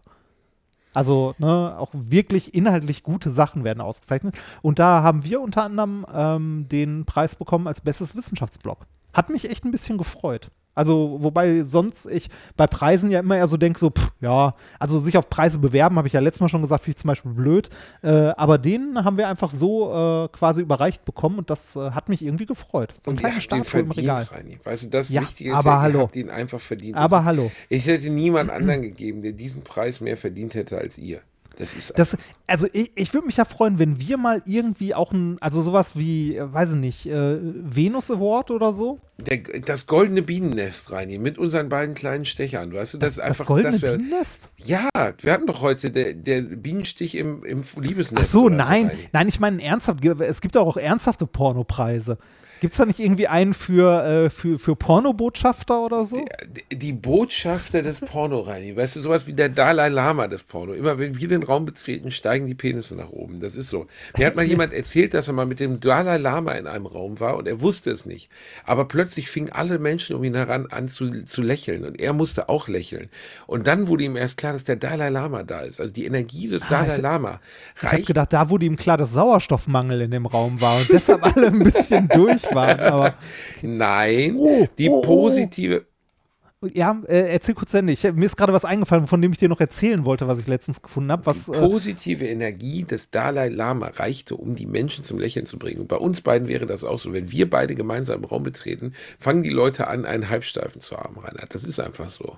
Also ne, auch wirklich inhaltlich gute Sachen werden ausgezeichnet. Und da haben wir unter anderem ähm, den Preis bekommen als bestes Wissenschaftsblog. Hat mich echt ein bisschen gefreut. Also, wobei sonst ich bei Preisen ja immer eher so denke, so, pff, ja, also sich auf Preise bewerben, habe ich ja letztes Mal schon gesagt, finde ich zum Beispiel blöd. Äh, aber den haben wir einfach so äh, quasi überreicht bekommen und das äh, hat mich irgendwie gefreut. So ein kleiner Statue im Regal. Reini. Weißt du, das Ja, Wichtige ist aber ja, hallo. ihr habt ihn einfach verdient. Aber Das- hallo. Ich hätte niemand anderen gegeben, der diesen Preis mehr verdient hätte als ihr. Das ist Das, also ich, ich würde mich ja freuen, wenn wir mal irgendwie auch ein, also sowas wie, äh, weiß ich nicht, äh, Venus Award oder so. der, das goldene Bienennest, Reini, mit unseren beiden kleinen Stechern. Weißt du, das, Das, ist einfach das goldene das wär- Bienennest? Ja, wir hatten doch heute der, der Bienenstich im, im Liebesnest. Ach so, oder nein, Reini. nein, ich meine ernsthaft, es gibt auch, auch ernsthafte Pornopreise. Gibt es da nicht irgendwie einen für, äh, für, für Pornobotschafter oder so? Die, die Botschafter des Porno, Reini. Weißt du, sowas wie der Dalai Lama des Porno. Immer wenn wir den Raum betreten, steigen die Penisse nach oben. Das ist so. Mir hat mal jemand erzählt, dass er mal mit dem Dalai Lama in einem Raum war und er wusste es nicht. Aber plötzlich fingen alle Menschen um ihn heran an zu, zu lächeln und er musste auch lächeln. Und dann wurde ihm erst klar, dass der Dalai Lama da ist. Also die Energie des Dalai ich- Lama Ich habe reicht. gedacht, da wurde ihm klar, dass Sauerstoffmangel in dem Raum war und deshalb alle ein bisschen durch waren. Aber Nein, Oh, die oh, oh. positive. ja, äh, erzähl kurz zu Ende. Ich, mir ist gerade was eingefallen, von dem ich dir noch erzählen wollte, was ich letztens gefunden habe. Was, Die äh, positive Energie des Dalai Lama reichte, um die Menschen zum Lächeln zu bringen. Und bei uns beiden wäre das auch so. Wenn wir beide gemeinsam im Raum betreten, fangen die Leute an, einen Halbsteifen zu haben, Reinhard. Das ist einfach so.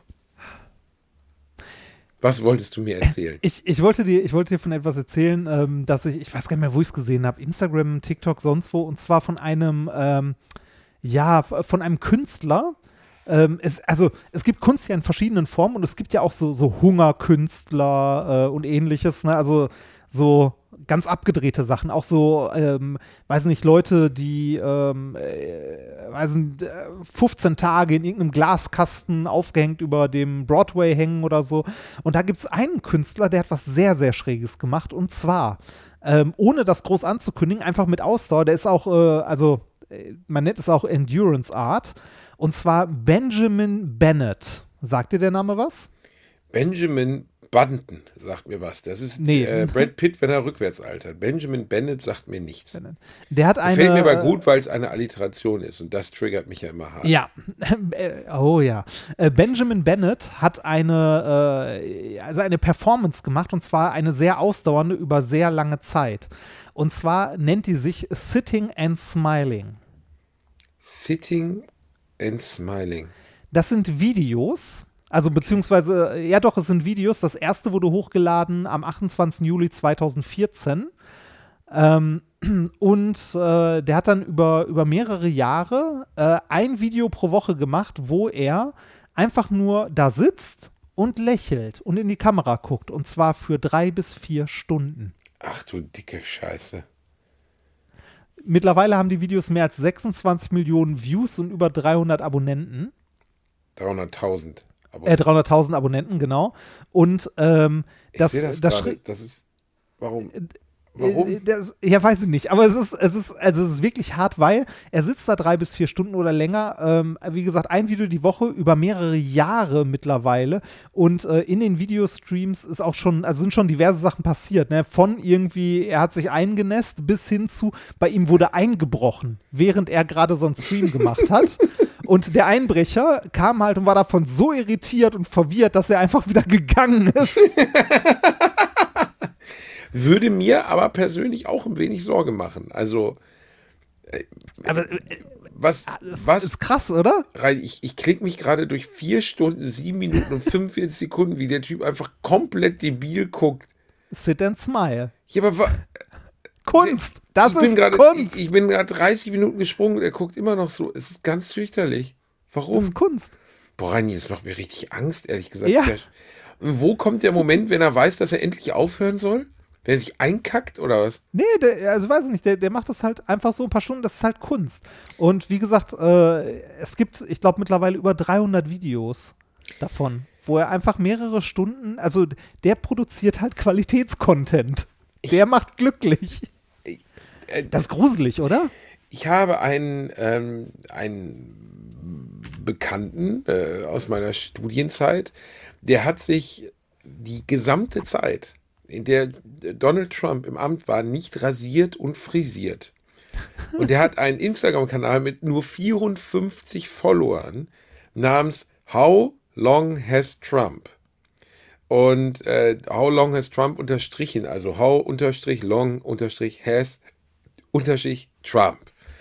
Was wolltest du mir erzählen? Ich, ich, wollte dir, ich wollte dir von etwas erzählen, ähm, dass ich, ich weiß gar nicht mehr, wo ich es gesehen habe, Instagram, TikTok, sonst wo, und zwar von einem, ähm, ja, f- von einem Künstler. Ähm, es, also es gibt Kunst ja in verschiedenen Formen und es gibt ja auch so, so Hungerkünstler äh, und ähnliches, ne? Also so ganz abgedrehte Sachen, auch so, ähm, weiß nicht, Leute, die, ähm, äh, weiß nicht, äh, fünfzehn Tage in irgendeinem Glaskasten aufgehängt über dem Broadway hängen oder so. Und da gibt es einen Künstler, der hat was sehr, sehr Schräges gemacht und zwar, ähm, ohne das groß anzukündigen, einfach mit Ausdauer, der ist auch, äh, also äh, man nennt es auch Endurance Art und zwar Benjamin Bennett. Sagt dir der Name was? Benjamin Button sagt mir was. Das ist Nee. äh, Brad Pitt, wenn er rückwärts altert. Benjamin Bennett sagt mir nichts. Der hat eine. Fällt mir aber äh, gut, weil es eine Alliteration ist und das triggert mich ja immer hart. Ja, Äh, oh ja. Äh, Benjamin Bennett hat eine, äh, also eine Performance gemacht und zwar eine sehr ausdauernde über sehr lange Zeit. Und zwar nennt die sich Sitting and Smiling. Sitting and Smiling. Das sind Videos, also beziehungsweise, ja doch, es sind Videos. Das erste wurde hochgeladen am achtundzwanzigsten Juli zweitausendvierzehn. Ähm, und äh, der hat dann über, über mehrere Jahre äh, ein Video pro Woche gemacht, wo er einfach nur da sitzt und lächelt und in die Kamera guckt. Und zwar für drei bis vier Stunden. Ach du dicke Scheiße. Mittlerweile haben die Videos mehr als sechsundzwanzig Millionen Views und über dreihundert Abonnenten. dreihunderttausend. Aber Äh, dreihunderttausend Abonnenten, genau. Und ähm, ich das, sehe das, das, gerade. schräg- Das ist. Warum? Äh, Warum? Das, ja, weiß ich nicht. Aber es ist, es ist, also es ist wirklich hart, weil er sitzt da drei bis vier Stunden oder länger. Ähm, wie gesagt, ein Video die Woche über mehrere Jahre mittlerweile. Und äh, in den Videostreams ist auch schon, also sind schon diverse Sachen passiert. Ne? Von irgendwie, er hat sich eingenässt, bis hin zu, bei ihm wurde eingebrochen, während er gerade so einen Stream gemacht hat. Und der Einbrecher kam halt und war davon so irritiert und verwirrt, dass er einfach wieder gegangen ist. Würde mir aber persönlich auch ein wenig Sorge machen. Also, Aber äh, was, das was, ist krass, oder? Rein, ich, ich klicke mich gerade durch vier Stunden, sieben Minuten und fünfundvierzig Sekunden, wie der Typ einfach komplett debil guckt. Sit and smile. Ja, aber wa- Kunst. Das ich bin ist grade, Kunst. Ich, ich bin gerade dreißig Minuten gesprungen und er guckt immer noch so. Es ist ganz fürchterlich. Warum? Das ist Kunst. Boah, Rani, das macht mir richtig Angst, ehrlich gesagt. Ja. Ja. Und wo kommt der Moment, wenn er weiß, dass er endlich aufhören soll? Wenn er sich einkackt oder was? Nee, der, also weiß ich nicht, der, der macht das halt einfach so ein paar Stunden, das ist halt Kunst. Und wie gesagt, äh, es gibt, ich glaube, mittlerweile über dreihundert Videos davon, wo er einfach mehrere Stunden, also der produziert halt Qualitätscontent. Der macht glücklich. Das ist gruselig, oder? Ich habe einen, ähm, einen Bekannten äh, aus meiner Studienzeit, der hat sich die gesamte Zeit, in der Donald Trump im Amt war, nicht rasiert und frisiert. Und der hat einen Instagram-Kanal mit nur vierundfünfzig Followern namens How Long Has Trump? Und äh, How Long Has Trump unterstrichen, also How unterstrich Long unterstrich Has unterstrich Trump.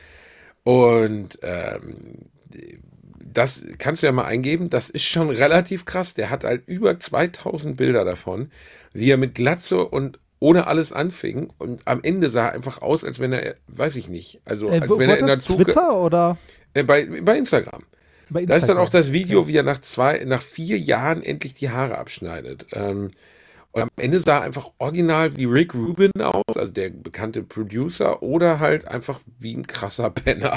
Und ähm, das kannst du ja mal eingeben, das ist schon relativ krass. Der hat halt über zweitausend Bilder davon, wie er mit Glatze und ohne alles anfing. Und am Ende sah er einfach aus, als wenn er, weiß ich nicht, also Äh, als wo, wenn war er in der das Zukunft. Twitter oder? Äh, bei, bei Instagram. Bei Instagram. Da ist dann auch das Video, wie er nach zwei, nach vier Jahren endlich die Haare abschneidet. Ähm, und am Ende sah er einfach original wie Rick Rubin aus, also der bekannte Producer, oder halt einfach wie ein krasser Penner.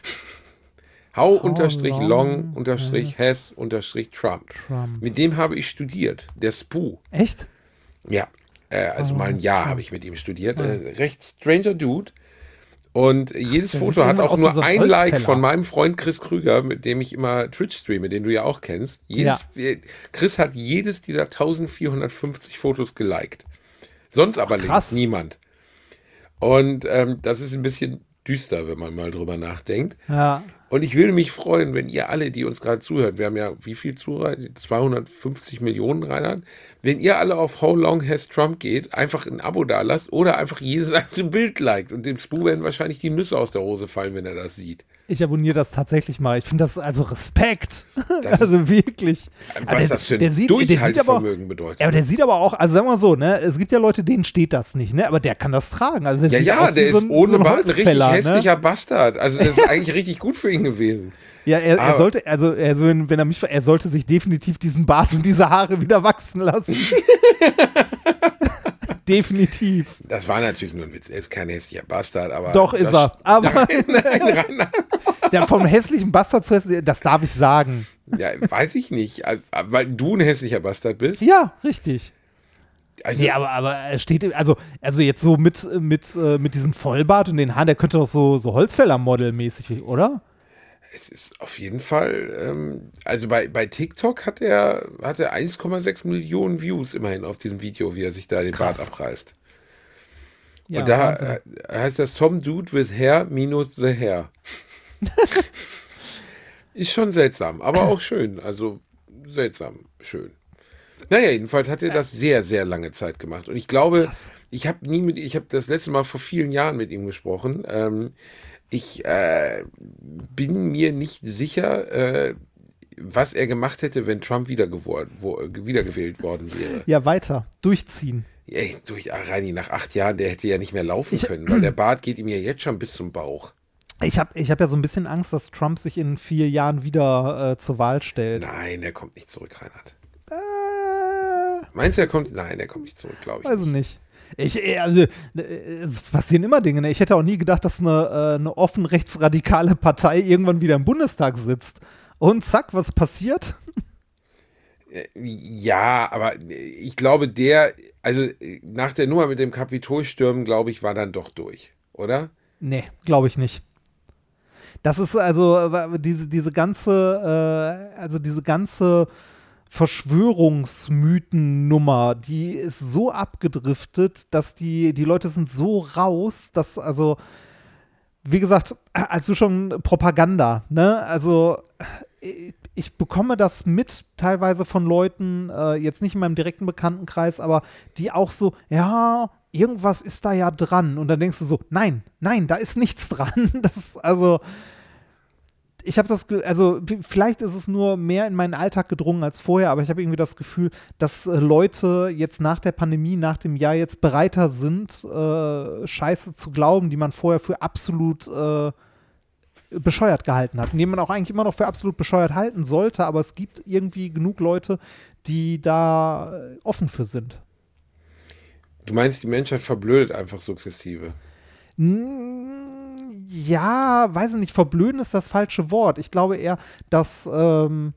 How, unterstrich long, long unterstrich has unterstrich Trump. Trump. Mit dem habe ich studiert, der Spoo. Echt? Ja, äh, also Oh, mal ein das ist Jahr Trump. habe ich mit ihm studiert. Äh, recht stranger Dude. Und jedes der Foto sieht hat immer auch aus wie nur so ein ein Like Holzfäller. von meinem Freund Chris Krüger, mit dem ich immer Twitch streame, den du ja auch kennst. Jedes, Chris hat jedes dieser eintausendvierhundertfünfzig Fotos geliked. Sonst aber krass. links niemand. Und ähm, das ist ein bisschen düster, wenn man mal drüber nachdenkt. Ja. Und ich würde mich freuen, wenn ihr alle, die uns gerade zuhört, wir haben ja wie viel Zuhörer? zweihundertfünfzig Millionen, Reinhard. Wenn ihr alle auf How Long Has Trump geht, einfach ein Abo da lasst oder einfach jedes einzelne Bild liked. Und dem Spoo werden wahrscheinlich die Nüsse aus der Hose fallen, wenn er das sieht. Ich abonniere das tatsächlich mal. Ich finde das also Respekt. Das also wirklich. Was Aber der, das für ein der sieht, der sieht aber, Durchhaltevermögen bedeutet. ja, aber der sieht aber auch, also sagen wir mal so, ne, es gibt ja Leute, denen steht das nicht, ne, aber der kann das tragen. Also der Ja, sieht ja, aus der wie so ist ein, ohne so ein Bart ein richtig Holzfäller, hässlicher ne? Bastard. Also das ist eigentlich richtig gut für ihn gewesen. Ja, er, er Aber- sollte, also, also wenn, wenn er mich, er sollte sich definitiv diesen Bart und diese Haare wieder wachsen lassen. Definitiv. Das war natürlich nur ein Witz. Er ist kein hässlicher Bastard, aber. Doch, das, ist er. Aber Nein, nein, nein, nein. der vom hässlichen Bastard zu hässlich, das darf ich sagen. Ja, weiß ich nicht. Weil du ein hässlicher Bastard bist. Ja, richtig. Also, Nee, aber, aber er steht, also, also jetzt so mit, mit, äh, mit diesem Vollbart und den Haaren, der könnte doch so, so Holzfäller-Model-mäßig, oder? es ist auf jeden Fall, ähm, also bei, bei TikTok hat er, hat er eins Komma sechs Millionen Views immerhin auf diesem Video, wie er sich da den Krass. Bart abreißt. Ja, Und da Wahnsinn. äh, heißt das Some Dude with Hair minus the Hair. Ist schon seltsam, aber auch schön. Also seltsam, schön. Naja, jedenfalls hat er das sehr, sehr lange Zeit gemacht. Und ich glaube, Krass. ich habe nie mit, ich habe das letzte Mal vor vielen Jahren mit ihm gesprochen. Ähm, ich äh, bin mir nicht sicher, äh, was er gemacht hätte, wenn Trump wiedergeworden, wo, äh, wiedergewählt worden wäre. Ja, weiter. Durchziehen. Ey, durch Reini, nach acht Jahren, der hätte ja nicht mehr laufen Ich- können, weil der Bart geht ihm ja jetzt schon bis zum Bauch. Ich habe ich hab ja so ein bisschen Angst, dass Trump sich in vier Jahren wieder äh, zur Wahl stellt. Nein, der kommt nicht zurück, Reinhard. Äh, Meinst du, er kommt? Nein, der kommt nicht zurück, glaube ich. weiß ich nicht. Ich, äh, also, äh, es passieren immer Dinge. Ne? Ich hätte auch nie gedacht, dass eine, äh, eine offen rechtsradikale Partei irgendwann wieder im Bundestag sitzt. Und zack, was passiert? Ja, aber ich glaube, der, also nach der Nummer mit dem Kapitolstürmen, glaube ich, war dann doch durch, oder? Nee, glaube ich nicht. Das ist also äh, diese, diese ganze, äh, also diese ganze Verschwörungsmythennummer, die ist so abgedriftet, dass die, die Leute sind so raus, dass also, wie gesagt, also schon Propaganda, ne? Also ich, ich bekomme das mit teilweise von Leuten, äh, jetzt nicht in meinem direkten Bekanntenkreis, aber die auch so, ja, irgendwas ist da ja dran. Und dann denkst du so, nein, nein, da ist nichts dran. Das ist also, ich habe das, ge- also v- vielleicht ist es nur mehr in meinen Alltag gedrungen als vorher, aber ich habe irgendwie das Gefühl, dass äh, Leute jetzt nach der Pandemie, nach dem Jahr jetzt bereiter sind, äh, Scheiße zu glauben, die man vorher für absolut äh, bescheuert gehalten hat. Und die man auch eigentlich immer noch für absolut bescheuert halten sollte, aber es gibt irgendwie genug Leute, die da äh, offen für sind. Du meinst, die Menschheit verblödet einfach sukzessive? Ja, weiß ich nicht, verblöden ist das falsche Wort. Ich glaube eher, dass, ähm,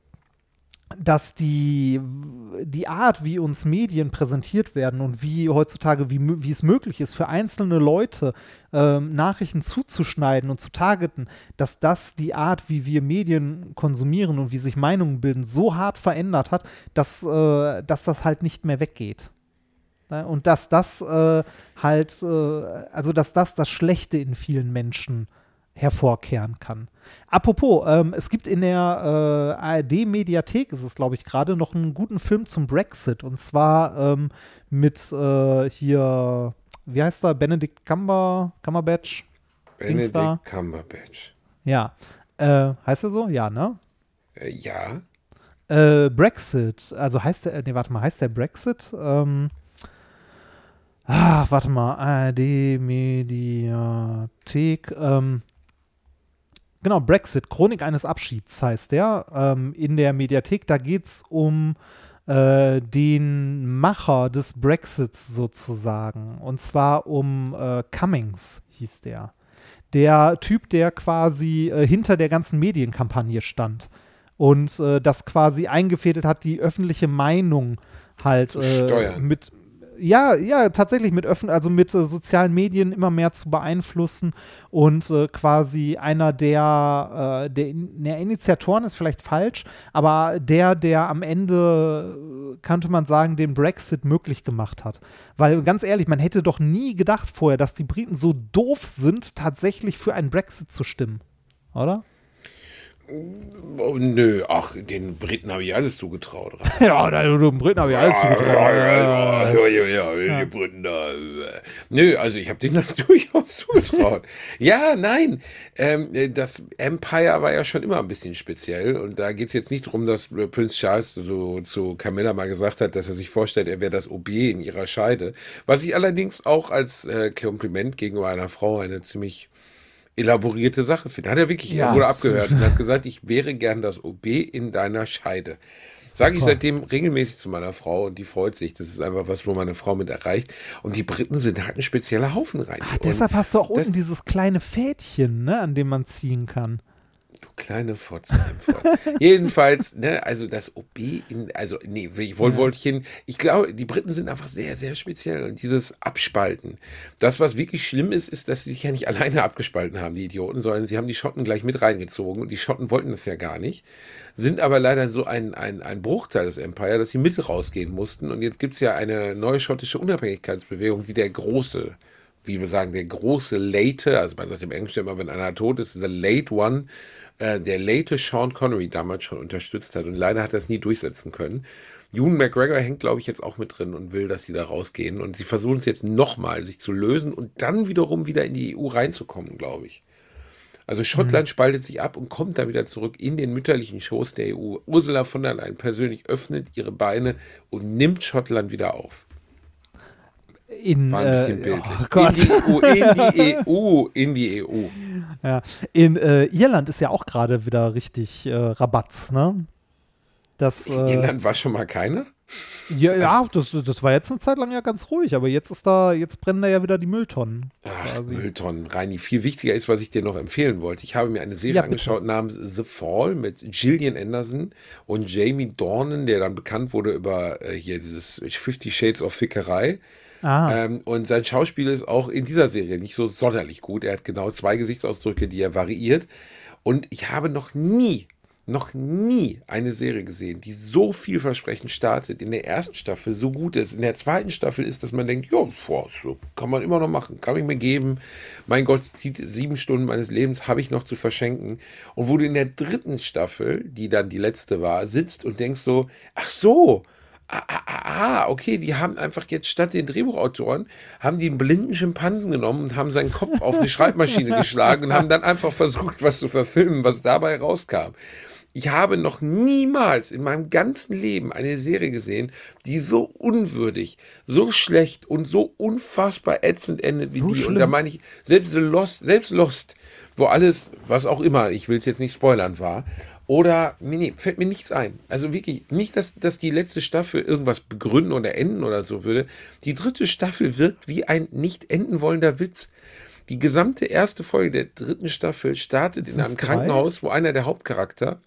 dass die, die Art, wie uns Medien präsentiert werden und wie heutzutage, wie, mö- wie es möglich ist, für einzelne Leute ähm, Nachrichten zuzuschneiden und zu targeten, dass das die Art, wie wir Medien konsumieren und wie sich Meinungen bilden, so hart verändert hat, dass, äh, dass das halt nicht mehr weggeht. Ne? Und dass das äh, halt, äh, also dass das das Schlechte in vielen Menschen hervorkehren kann. Apropos, ähm, es gibt in der äh, A R D-Mediathek, ist es glaube ich gerade, noch einen guten Film zum Brexit. Und zwar ähm, mit äh, hier, wie heißt er, Benedict Cumber, Cumberbatch? Dings da. Benedict Cumberbatch. Ja. Äh, heißt er so? Ja, ne? Äh, ja. Äh, Brexit, also heißt der, nee, warte mal, heißt der Brexit? Ähm, ah, warte mal, A R D-Mediathek, ähm, genau, Brexit, Chronik eines Abschieds heißt der, ähm, in der Mediathek, da geht es um äh, den Macher des Brexits sozusagen, und zwar um äh, Cummings hieß der. Der Typ, der quasi äh, hinter der ganzen Medienkampagne stand und äh, das quasi eingefädelt hat, die öffentliche Meinung halt äh, steuern. mit, ja, ja, tatsächlich mit öffn also mit äh, sozialen Medien immer mehr zu beeinflussen und äh, quasi einer der, äh, der, In der Initiatoren ist vielleicht falsch, aber der, der am Ende, äh, könnte man sagen, den Brexit möglich gemacht hat. Weil ganz ehrlich, man hätte doch nie gedacht vorher, dass die Briten so doof sind, tatsächlich für einen Brexit zu stimmen, oder? Oh, nö, ach, den Briten habe ich alles zugetraut. Ja, den Briten habe ich alles zugetraut. Ja, ja, ja, ja, ja, die Briten da. äh. Nö, also ich habe denen das durchaus zugetraut. Ja, nein, ähm, das Empire war ja schon immer ein bisschen speziell und da geht es jetzt nicht darum, dass Prinz Charles so zu Camilla mal gesagt hat, dass er sich vorstellt, er wäre das O B in ihrer Scheide. Was ich allerdings auch als äh, Kompliment gegenüber einer Frau eine ziemlich elaborierte Sache finde. Hat er wirklich, Ja, er wurde so- abgehört und hat gesagt, ich wäre gern das O B in deiner Scheide. Sage ich Super. seitdem regelmäßig zu meiner Frau und die freut sich. Das ist einfach was, wo meine Frau mit erreicht. Und die Briten sind halt ein spezieller Haufen rein. Ah, deshalb hast du auch das- unten dieses kleine Fädchen, ne, an dem man ziehen kann. Du kleine Fotze einfach. Jedenfalls, ne, also das O B in, also nee, ich wollte wollte ich hin. Ich glaube, die Briten sind einfach sehr, sehr speziell und dieses Abspalten. Das, was wirklich schlimm ist, ist, dass sie sich ja nicht alleine abgespalten haben, die Idioten, sondern sie haben die Schotten gleich mit reingezogen und die Schotten wollten das ja gar nicht, sind aber leider so ein, ein, ein Bruchteil des Empire, dass sie mit rausgehen mussten und jetzt gibt es ja eine neue schottische Unabhängigkeitsbewegung, die der große, wie wir sagen, der große Late, also man sagt im Englischen immer, wenn einer tot ist, the late one, äh, der late Sean Connery damals schon unterstützt hat und leider hat er es nie durchsetzen können. Ewan McGregor hängt, glaube ich, jetzt auch mit drin und will, dass sie da rausgehen und sie versuchen es jetzt nochmal, sich zu lösen und dann wiederum wieder in die E U reinzukommen, glaube ich. Also Schottland spaltet sich ab und kommt dann wieder zurück in den mütterlichen Schoß der E U. Ursula von der Leyen persönlich öffnet ihre Beine und nimmt Schottland wieder auf. In, War ein bisschen äh, bildlich. Oh Gott. In die E U, in die E U, in die E U. Ja. In äh, Irland ist ja auch gerade wieder richtig äh, Rabatz, ne? Das, In äh, Irland war schon mal keiner? ja, ja das, das war jetzt eine Zeit lang ja ganz ruhig, aber jetzt ist da, jetzt brennen da ja wieder die Mülltonnen. Ach, quasi. Mülltonnen, Reini. Viel wichtiger ist, was ich dir noch empfehlen wollte. Ich habe mir eine Serie Ja, bitte. angeschaut namens The Fall mit Gillian Anderson und Jamie Dornan, der dann bekannt wurde über äh, hier dieses Fifty Shades of Fickerei. Ah, Ähm, und sein Schauspiel ist auch in dieser Serie nicht so sonderlich gut. Er hat genau zwei Gesichtsausdrücke, die er variiert. Und ich habe noch nie, noch nie eine Serie gesehen, die so vielversprechend startet, in der ersten Staffel so gut ist, in der zweiten Staffel ist, dass man denkt, ja, boah, so kann man immer noch machen, kann ich mir geben. Mein Gott, die sieben Stunden meines Lebens habe ich noch zu verschenken. Und wo du in der dritten Staffel, die dann die letzte war, sitzt und denkst so, ach so, Ah, ah, ah, ah, okay, die haben einfach jetzt statt den Drehbuchautoren, haben die einen blinden Schimpansen genommen und haben seinen Kopf auf eine Schreibmaschine geschlagen und haben dann einfach versucht, was zu verfilmen, was dabei rauskam. Ich habe noch niemals in meinem ganzen Leben eine Serie gesehen, die so unwürdig, so schlecht und so unfassbar ätzend endet wie So die. schlimm. Und da meine ich, selbst Lost, selbst Lost, wo alles, was auch immer, ich will es jetzt nicht spoilern, war, oder, nee, fällt mir nichts ein. Also wirklich, nicht, dass, dass die letzte Staffel irgendwas begründen oder enden oder so würde. Die dritte Staffel wirkt wie ein nicht enden wollender Witz. Die gesamte erste Folge der dritten Staffel startet in einem Sind's drei? Krankenhaus, wo einer der Hauptcharakter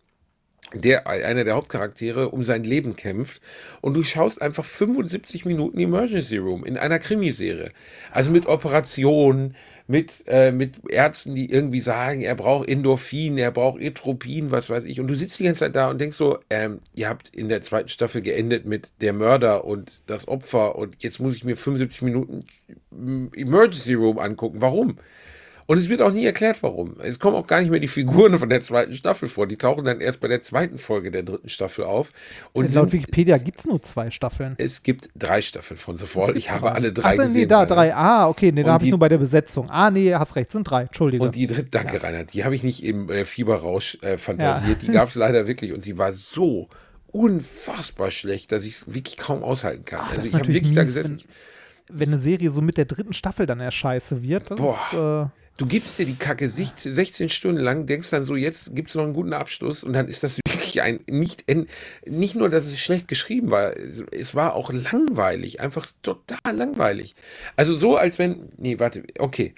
der einer der Hauptcharaktere um sein Leben kämpft und du schaust einfach fünfundsiebzig Minuten Emergency Room in einer Krimiserie. Also mit Operationen, mit, äh, mit Ärzten, die irgendwie sagen, er braucht Endorphin, er braucht Etropin, was weiß ich. Und du sitzt die ganze Zeit da und denkst so, ähm, ihr habt in der zweiten Staffel geendet mit der Mörder und das Opfer und jetzt muss ich mir fünfundsiebzig Minuten Emergency Room angucken. Warum? Und es wird auch nie erklärt, warum. Es kommen auch gar nicht mehr die Figuren von der zweiten Staffel vor. Die tauchen dann erst bei der zweiten Folge der dritten Staffel auf. Und Laut sind, Wikipedia gibt es nur zwei Staffeln. es gibt drei Staffeln von The Fall. Es gibt Ich habe drei. alle drei Ach, gesehen. nee, da, leider. drei. Ah, okay, nee, Und da habe ich die- nur bei der Besetzung. Ah, nee, hast recht, sind drei. Entschuldige. Und die dritte, danke Ja. Reinhard, die habe ich nicht im äh, Fieberrausch äh, fantasiert. Die gab es leider wirklich und sie war so unfassbar schlecht, dass ich es wirklich kaum aushalten kann. Ach, also das ich ist habe natürlich wirklich da mies, gesessen. wenn, wenn eine Serie so mit der dritten Staffel dann eher scheiße wird. Das Boah. ist, äh, Du gibst dir die Kacke sechzehn Stunden lang, denkst dann so, jetzt gibt es noch einen guten Abschluss und dann ist das wirklich ein, nicht, nicht nur, dass es schlecht geschrieben war, es, es war auch langweilig, einfach total langweilig. Also so, als wenn, nee, warte, okay,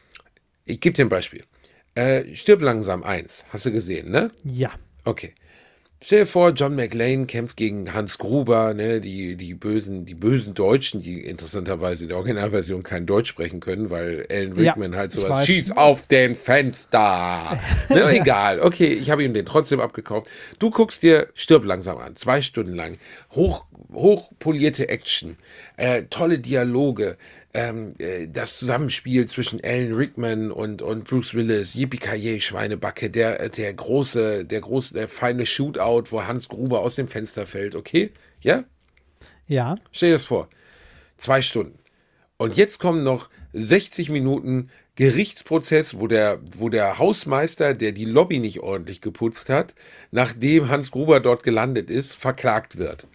ich gebe dir ein Beispiel. Äh, Stirb langsam eins, hast du gesehen, ne? ja. Okay. Stell dir vor, John McClane kämpft gegen Hans Gruber, ne, die, die bösen, die bösen Deutschen, die interessanterweise in der Originalversion kein Deutsch sprechen können, weil Alan Ja, Rickman halt ich sowas, weiß. schieß auf den Fenster. Ne, egal, okay, ich habe ihm den trotzdem abgekauft. Du guckst dir Stirb langsam an, zwei Stunden lang, hoch, hochpolierte Action, äh, tolle Dialoge, ähm, äh, das Zusammenspiel zwischen Alan Rickman und, und Bruce Willis, Yippie-Ki-Yay, Schweinebacke, der, der große, der große, der feine Shootout, wo Hans Gruber aus dem Fenster fällt, okay? Ja? Ja. Stell dir das vor. Zwei Stunden. Und jetzt kommen noch sechzig Minuten Gerichtsprozess, wo der, wo der Hausmeister, der die Lobby nicht ordentlich geputzt hat, nachdem Hans Gruber dort gelandet ist, verklagt wird.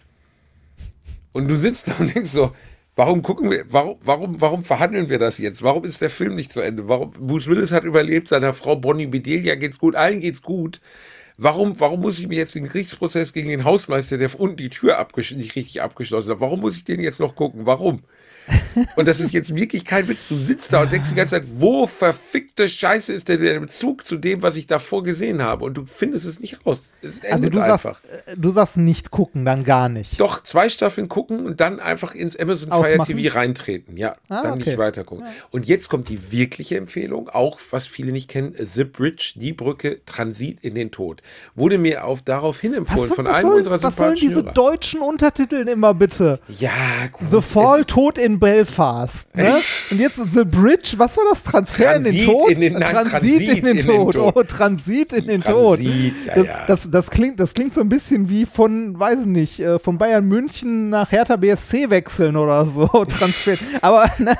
Und du sitzt da und denkst so, warum gucken wir, warum, warum, warum verhandeln wir das jetzt? Warum ist der Film nicht zu Ende? Warum, Bruce Willis hat überlebt, seiner Frau Bonnie Bedelia geht's gut, allen geht's gut. Warum, warum muss ich mir jetzt den Gerichtsprozess gegen den Hausmeister, der unten die Tür abgesch- nicht richtig abgeschlossen hat, warum muss ich den jetzt noch gucken? Warum? Und das ist jetzt wirklich kein Witz. Du sitzt da und denkst die ganze Zeit, wo verfickte Scheiße ist denn der Bezug zu dem, was ich davor gesehen habe? Und du findest es nicht raus. Es endet Also du sagst, einfach. äh, du sagst nicht gucken, dann gar nicht. Doch, zwei Staffeln gucken und dann einfach ins Amazon Fire Ausmachen? T V reintreten. Ja, Ah, dann okay. nicht weiter gucken. Und jetzt kommt die wirkliche Empfehlung, auch was viele nicht kennen, The Bridge, die Brücke, Transit in den Tod. Wurde mir auf daraufhin empfohlen Was, von was, einem soll, unserer was sollen sympathischen diese Hörer. deutschen Untertitel immer bitte? Ja, gut. The Fall, es ist- Tod in Belfast. Ne? Und jetzt The Bridge, was war das? Transfer in den Transit Tod? in den- nein, Transit in den Tod. Tod. Oh, Transit in den Tod. Transit, ja, das, ja. Das, das, klingt, das klingt so ein bisschen wie von, weiß ich nicht, äh, von Bayern München nach Hertha B S C wechseln oder so. Transfer. Aber, ne?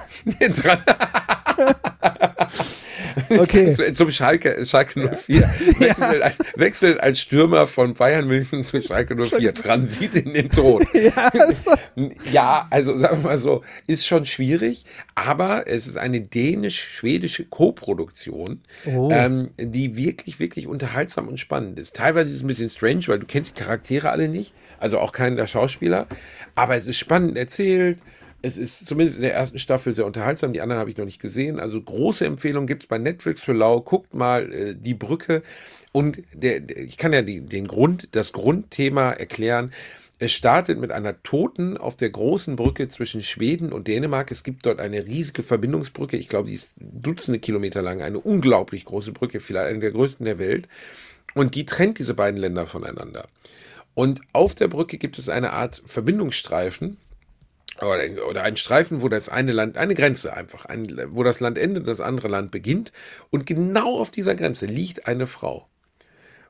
Okay. Zu- Zum Schalke, Schalke null vier. Wechselt, ein, wechselt als Stürmer von Bayern München zu Schalke null vier. Transit in den Tod. Ja, so. Ja, also sagen wir mal so, ist schon schwierig, aber es ist eine dänisch-schwedische Co-Produktion, Oh. ähm, die wirklich, wirklich unterhaltsam und spannend ist. Teilweise ist es ein bisschen strange, weil du kennst die Charaktere alle nicht, also auch keinen der Schauspieler, aber es ist spannend erzählt. Es ist zumindest in der ersten Staffel sehr unterhaltsam, die anderen habe ich noch nicht gesehen. Also große Empfehlung gibt es bei Netflix für Lau. Guckt mal äh, die Brücke. Und der, der, ich kann ja die, den Grund, das Grundthema erklären. Es startet mit einer Toten auf der großen Brücke zwischen Schweden und Dänemark. Es gibt dort eine riesige Verbindungsbrücke. Ich glaube, die ist Dutzende Kilometer lang. Eine unglaublich große Brücke, vielleicht eine der größten der Welt. Und die trennt diese beiden Länder voneinander. Und auf der Brücke gibt es eine Art Verbindungsstreifen, Oder, oder ein Streifen, wo das eine Land, eine Grenze einfach, ein, wo das Land endet und das andere Land beginnt. Und genau auf dieser Grenze liegt eine Frau.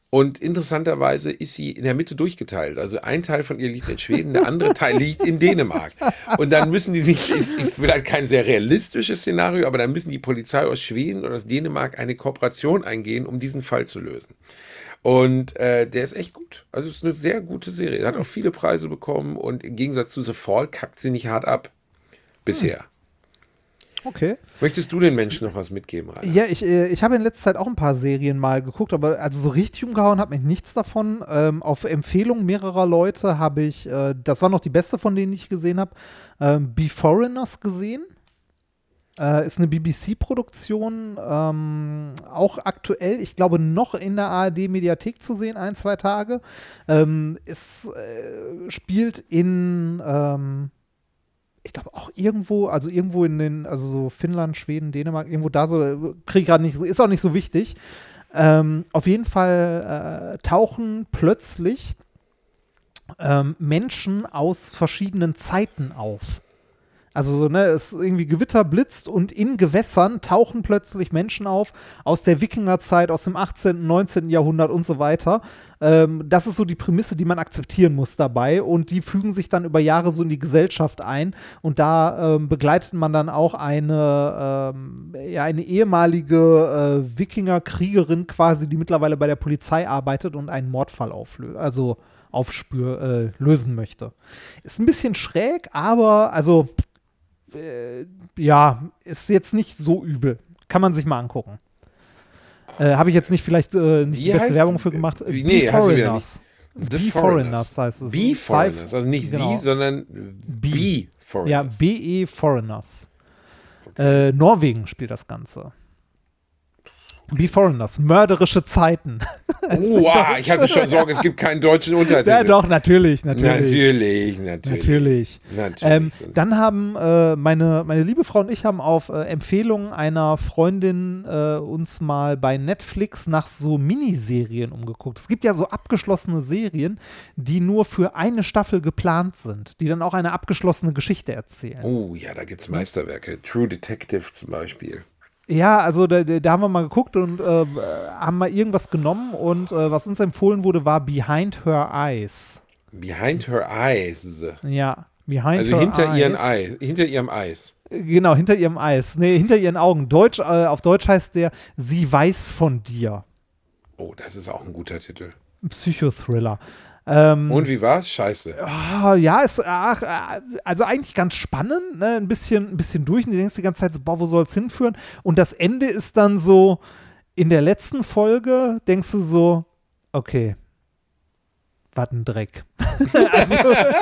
Und interessanterweise ist sie in der Mitte durchgeteilt. Also ein Teil von ihr liegt in Schweden, der andere Teil liegt in Dänemark. Und dann müssen die sich, ist, ist vielleicht kein sehr realistisches Szenario, aber dann müssen die Polizei aus Schweden oder aus Dänemark eine Kooperation eingehen, um diesen Fall zu lösen. Und äh, der ist echt gut. Also es ist eine sehr gute Serie. Er hat auch viele Preise bekommen und im Gegensatz zu The Fall kackt sie nicht hart ab. Bisher. Hm. Okay. Möchtest du den Menschen noch was mitgeben, Rainer? Ja, ich, äh, ich habe in letzter Zeit auch ein paar Serien mal geguckt, aber also so richtig umgehauen hat mich nichts davon. Ähm, auf Empfehlung mehrerer Leute habe ich, äh, das war noch die beste von denen ich gesehen habe, ähm, Be Foreigners gesehen. Äh, ist eine B B C-Produktion, ähm, auch aktuell, ich glaube, noch in der A R D-Mediathek zu sehen, ein, zwei Tage. Ähm, es äh, spielt in ähm, ich glaube auch irgendwo, also irgendwo in den, also so Finnland, Schweden, Dänemark, irgendwo da so, kriege ich gerade nicht, ist auch nicht so wichtig. Ähm, auf jeden Fall äh, tauchen plötzlich ähm, Menschen aus verschiedenen Zeiten auf. Also, ne, es irgendwie Gewitter blitzt und in Gewässern tauchen plötzlich Menschen auf aus der Wikingerzeit, aus dem achtzehnten, neunzehnten Jahrhundert und so weiter. Ähm, das ist so die Prämisse, die man akzeptieren muss dabei und die fügen sich dann über Jahre so in die Gesellschaft ein und da ähm, begleitet man dann auch eine, ähm, ja, eine ehemalige äh, Wikingerkriegerin quasi, die mittlerweile bei der Polizei arbeitet und einen Mordfall auflöst, also aufspür, äh, lösen möchte. Ist ein bisschen schräg, aber also Äh, ja, ist jetzt nicht so übel. Kann man sich mal angucken. Äh, Habe ich jetzt nicht vielleicht äh, nicht Wie die beste heißt- Werbung für gemacht. Nee, Be hast du wieder Foreigners. nicht. Be The Foreigners heißt es. Be Sci- Foreigners. Also nicht genau. sie, sondern Be Foreigners. Ja, B E Foreigners. Äh, Norwegen spielt das Ganze. Be Foreigners, mörderische Zeiten. Oh, wow, ich hatte schon Sorge, es gibt keinen deutschen Untertitel. Ja, doch, natürlich, natürlich. Natürlich, natürlich. Natürlich. Natürlich. Ähm, dann haben äh, meine, meine liebe Frau und ich haben auf äh, Empfehlung einer Freundin äh, uns mal bei Netflix nach so Miniserien umgeguckt. Es gibt ja so abgeschlossene Serien, die nur für eine Staffel geplant sind, die dann auch eine abgeschlossene Geschichte erzählen. Oh ja, da gibt es Meisterwerke. True Detective zum Beispiel. Ja, also da, da haben wir mal geguckt und äh, haben mal irgendwas genommen und äh, was uns empfohlen wurde, war Behind Her Eyes. Behind Her Eyes. Ja, Behind Also Her hinter, Eyes. ihren Eis, hinter ihrem Eis. Genau, hinter ihrem Eis. Nee, hinter ihren Augen. Deutsch, äh, auf Deutsch heißt der Sie weiß von dir. Oh, das ist auch ein guter Titel. Psychothriller. Ähm, Und wie war's? Scheiße. Ah, ja, ist ach, also eigentlich ganz spannend, ne? Ein bisschen, ein bisschen durch und du denkst die ganze Zeit so, boah, wo soll es hinführen? Und das Ende ist dann so, in der letzten Folge denkst du so, okay, was ein Dreck. also,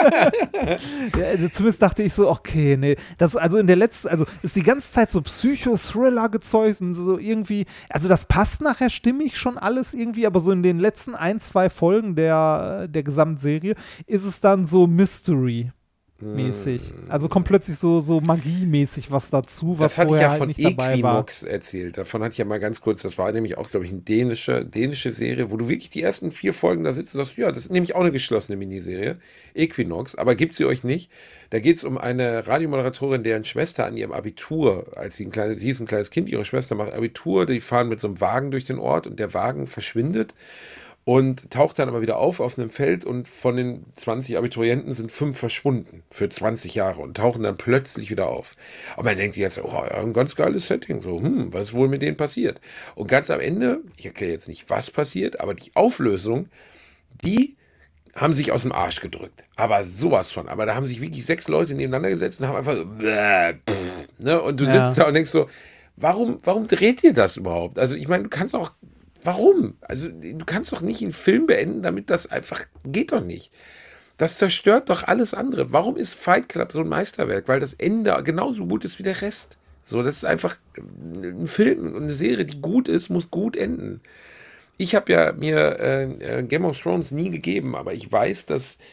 ja, also zumindest dachte ich so, okay, nee, das also in der letzten, also ist die ganze Zeit so Psychothriller gezeugt und so irgendwie, also das passt nachher stimmig schon alles irgendwie, aber so in den letzten ein, zwei Folgen der, der Gesamtserie ist es dann so Mystery. Mäßig. Also kommt plötzlich so, so Magie-mäßig was dazu, was Das hatte ich vorher ja halt von nicht dabei war. Equinox erzählt. Davon hatte ich ja mal ganz kurz, das war nämlich auch, glaube ich, eine dänische, dänische Serie, wo du wirklich die ersten vier Folgen da sitzt und sagst, ja, das ist nämlich auch eine geschlossene Miniserie. Equinox, aber gibt sie euch nicht. Da geht es um eine Radiomoderatorin, deren Schwester an ihrem Abitur, als sie ein kleines, sie ist ein kleines Kind, ihre Schwester macht Abitur, die fahren mit so einem Wagen durch den Ort und der Wagen verschwindet. Und taucht dann aber wieder auf auf einem Feld und von den zwanzig Abiturienten sind fünf verschwunden für zwanzig Jahre und tauchen dann plötzlich wieder auf. Aber man denkt jetzt, oh, ja, ein ganz geiles Setting, so, hm, was ist wohl mit denen passiert? Und ganz am Ende, ich erkläre jetzt nicht, was passiert, aber die Auflösung, die haben sich aus dem Arsch gedrückt. Aber sowas von. Aber da haben sich wirklich sechs Leute nebeneinander gesetzt und haben einfach so, bäh, pff, ne? Und du Ja. sitzt da und denkst so, warum, warum dreht ihr das überhaupt? Also ich meine, du kannst auch Warum? Also du kannst doch nicht einen Film beenden, damit das einfach, geht doch nicht. Das zerstört doch alles andere. Warum ist Fight Club so ein Meisterwerk? Weil das Ende genauso gut ist wie der Rest. So, das ist einfach ein Film und eine Serie, die gut ist, muss gut enden. Ich habe ja mir äh, Game of Thrones nie gegeben, aber ich weiß, dass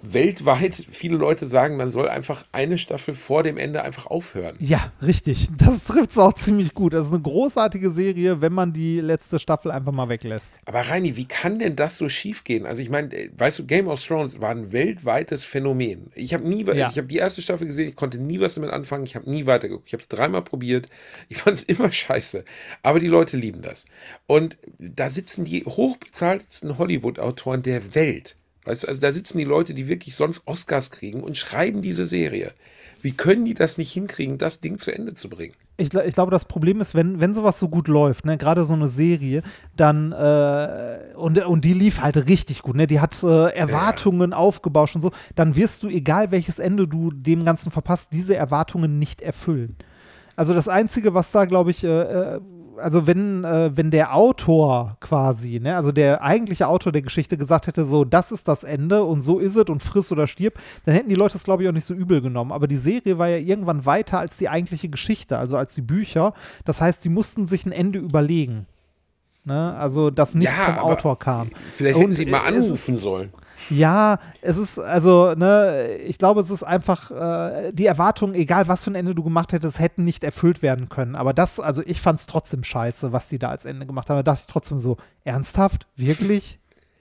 weltweit viele Leute sagen, man soll einfach eine Staffel vor dem Ende einfach aufhören. Ja, richtig. Das trifft es auch ziemlich gut. Das ist eine großartige Serie, wenn man die letzte Staffel einfach mal weglässt. Aber Reini, wie kann denn das so schief gehen? Also ich meine, weißt du, Game of Thrones war ein weltweites Phänomen. Ich habe nie, ja. ich habe die erste Staffel gesehen, ich konnte nie was damit anfangen, ich habe nie weitergeguckt. Ich habe es dreimal probiert, ich fand es immer scheiße. Aber die Leute lieben das. Und da sitzen die hochbezahltesten Hollywood-Autoren der Welt. Weißt du, also da sitzen die Leute, die wirklich sonst Oscars kriegen und schreiben diese Serie. Wie können die das nicht hinkriegen, das Ding zu Ende zu bringen? Ich, ich glaube, das Problem ist, wenn, wenn sowas so gut läuft, ne, gerade so eine Serie, dann, äh, und, und die lief halt richtig gut, ne, die hat äh, Erwartungen ja. aufgebauscht und so, dann wirst du, egal welches Ende du dem Ganzen verpasst, diese Erwartungen nicht erfüllen. Also das Einzige, was da, glaube ich, äh, also wenn, äh, wenn der Autor quasi, ne, also der eigentliche Autor der Geschichte gesagt hätte, so, das ist das Ende und so ist es und friss oder stirb, dann hätten die Leute es, glaube ich, auch nicht so übel genommen. Aber die Serie war ja irgendwann weiter als die eigentliche Geschichte, also als die Bücher. Das heißt, sie mussten sich ein Ende überlegen. Ne? Also, das nicht ja, vom Autor kam. Vielleicht und hätten sie mal anrufen ist, sollen. Ja, es ist, also, ne, ich glaube, es ist einfach, äh, die Erwartungen, egal was für ein Ende du gemacht hättest, hätten nicht erfüllt werden können. Aber das, also ich fand es trotzdem scheiße, was die da als Ende gemacht haben. Da dachte ich trotzdem so, ernsthaft? Wirklich?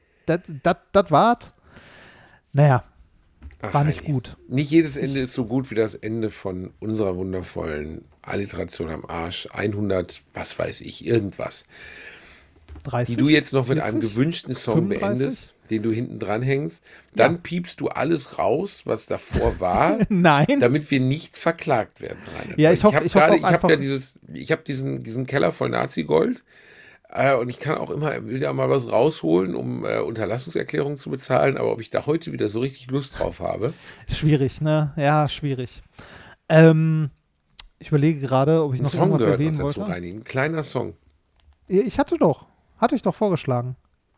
Das war's? Naja, Ach, war nicht Heidi. gut. Nicht jedes Ende ist so gut wie das Ende von unserer wundervollen Alliteration am Arsch. hundert, was weiß ich, irgendwas. dreißig, die du jetzt noch mit vierzig, einem gewünschten Song fünfunddreißig? beendest, den du hinten dran hängst. Dann Ja. piepst du alles raus, was davor war, Nein. damit wir nicht verklagt werden. Rainer. Ja, ich hoffe- hab ich hoffe gerade- auch ich habe einfach- ja dieses, ich habe diesen, diesen Keller voll Nazi-Gold. Äh, und ich kann auch immer wieder mal was rausholen, um äh, Unterlassungserklärungen zu bezahlen. Aber ob ich da heute wieder so richtig Lust drauf habe. Schwierig, ne? Ja, schwierig. Ähm, ich überlege gerade, ob ich Ein noch Song irgendwas gehört erwähnen noch dazu, wollte. Reini. Ein kleiner Song. Ich hatte doch. Hatte ich doch vorgeschlagen.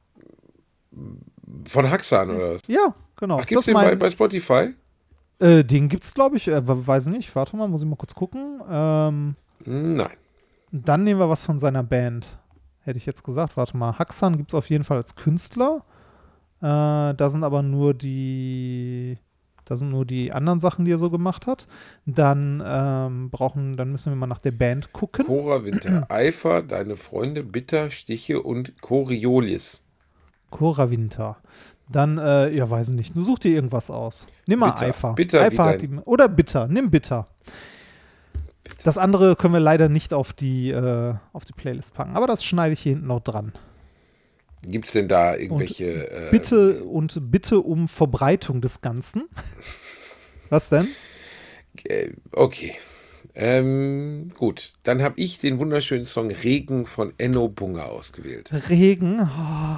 Von Haxan oder was? Ja, genau. Ach, gibt's Das den bei, mein- bei Spotify? Äh, den gibt's, glaube ich, äh, weiß nicht. Warte mal, muss ich mal kurz gucken. Ähm, Nein. dann nehmen wir was von seiner Band. Hätte ich jetzt gesagt. Warte mal. Haxan gibt's auf jeden Fall als Künstler. Äh, da sind aber nur die, da sind nur die anderen Sachen, die er so gemacht hat. Dann ähm, brauchen, dann müssen wir mal nach der Band gucken. Cora Winter, Eifer, deine Freunde, Bitter, Stiche und Coriolis. Cora Winter. Dann, äh, ja, weiß ich nicht. Du such dir irgendwas aus. Nimm mal Bitter. Eifer. Bitter wie Eifer hat dein- die, oder Bitter. Nimm Bitter. Das andere können wir leider nicht auf die, äh, auf die Playlist packen. Aber das schneide ich hier hinten noch dran. Gibt es denn da irgendwelche... äh, Bitte und bitte um Verbreitung des Ganzen. Was denn? äh, okay. Ähm, gut, dann habe ich den wunderschönen Song Regen von Enno Bunga ausgewählt. Regen. Oh.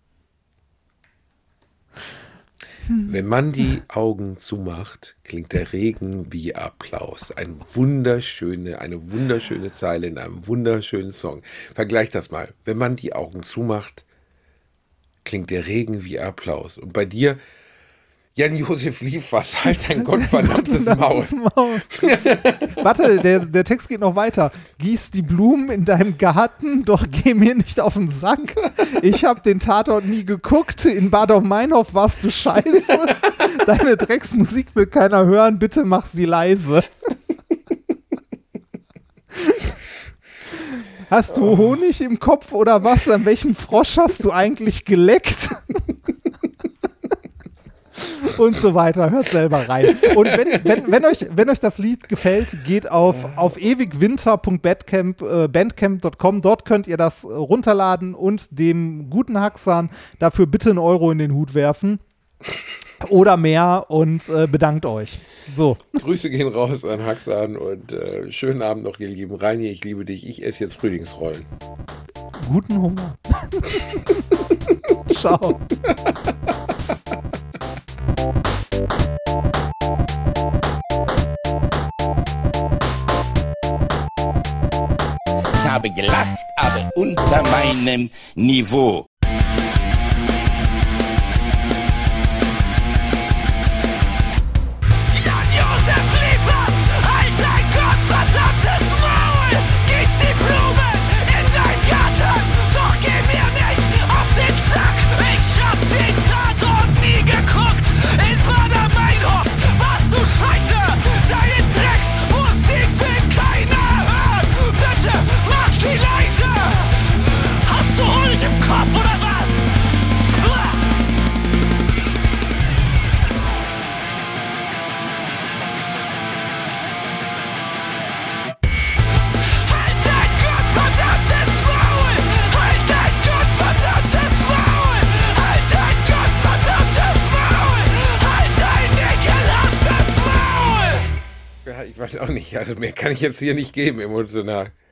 Wenn man die Augen zumacht, klingt der Regen wie Applaus. Eine wunderschöne, eine wunderschöne Zeile in einem wunderschönen Song. Vergleich das mal. Wenn man die Augen zumacht, klingt der Regen wie Applaus. Und bei dir, Jan-Josef Liefers, halt dein gottverdammtes Maul. Maul. Warte, der, der Text geht noch weiter. Gieß die Blumen in deinem Garten, doch geh mir nicht auf den Sack. Ich hab den Tatort nie geguckt. In Bad auf Meinhof warst du scheiße. Deine Drecksmusik will keiner hören. Bitte mach sie leise. Hast du Honig im Kopf oder was? An welchem Frosch hast du eigentlich geleckt? Und so weiter. Hört selber rein. Und wenn, wenn, wenn, euch, wenn euch das Lied gefällt, geht auf, auf ewigwinter punkt bandcamp punkt com. Dort könnt ihr das runterladen und dem guten Haxan dafür bitte einen Euro in den Hut werfen. Oder mehr und äh, bedankt euch. So. Grüße gehen raus an Haxan und äh, schönen Abend noch, ihr lieben Reini. Ich liebe dich. Ich esse jetzt Frühlingsrollen. Guten Hunger. Ciao. Ich habe gelacht, aber unter meinem Niveau. Jan-Josef Liefers, halt dein gottverdammtes Maul! Gieß die Blumen in dein Garten, doch geh mir nicht auf den Sack! Ich hab den Tatort nie geguckt! In ich weiß auch nicht. Also mehr kann ich jetzt hier nicht geben, emotional.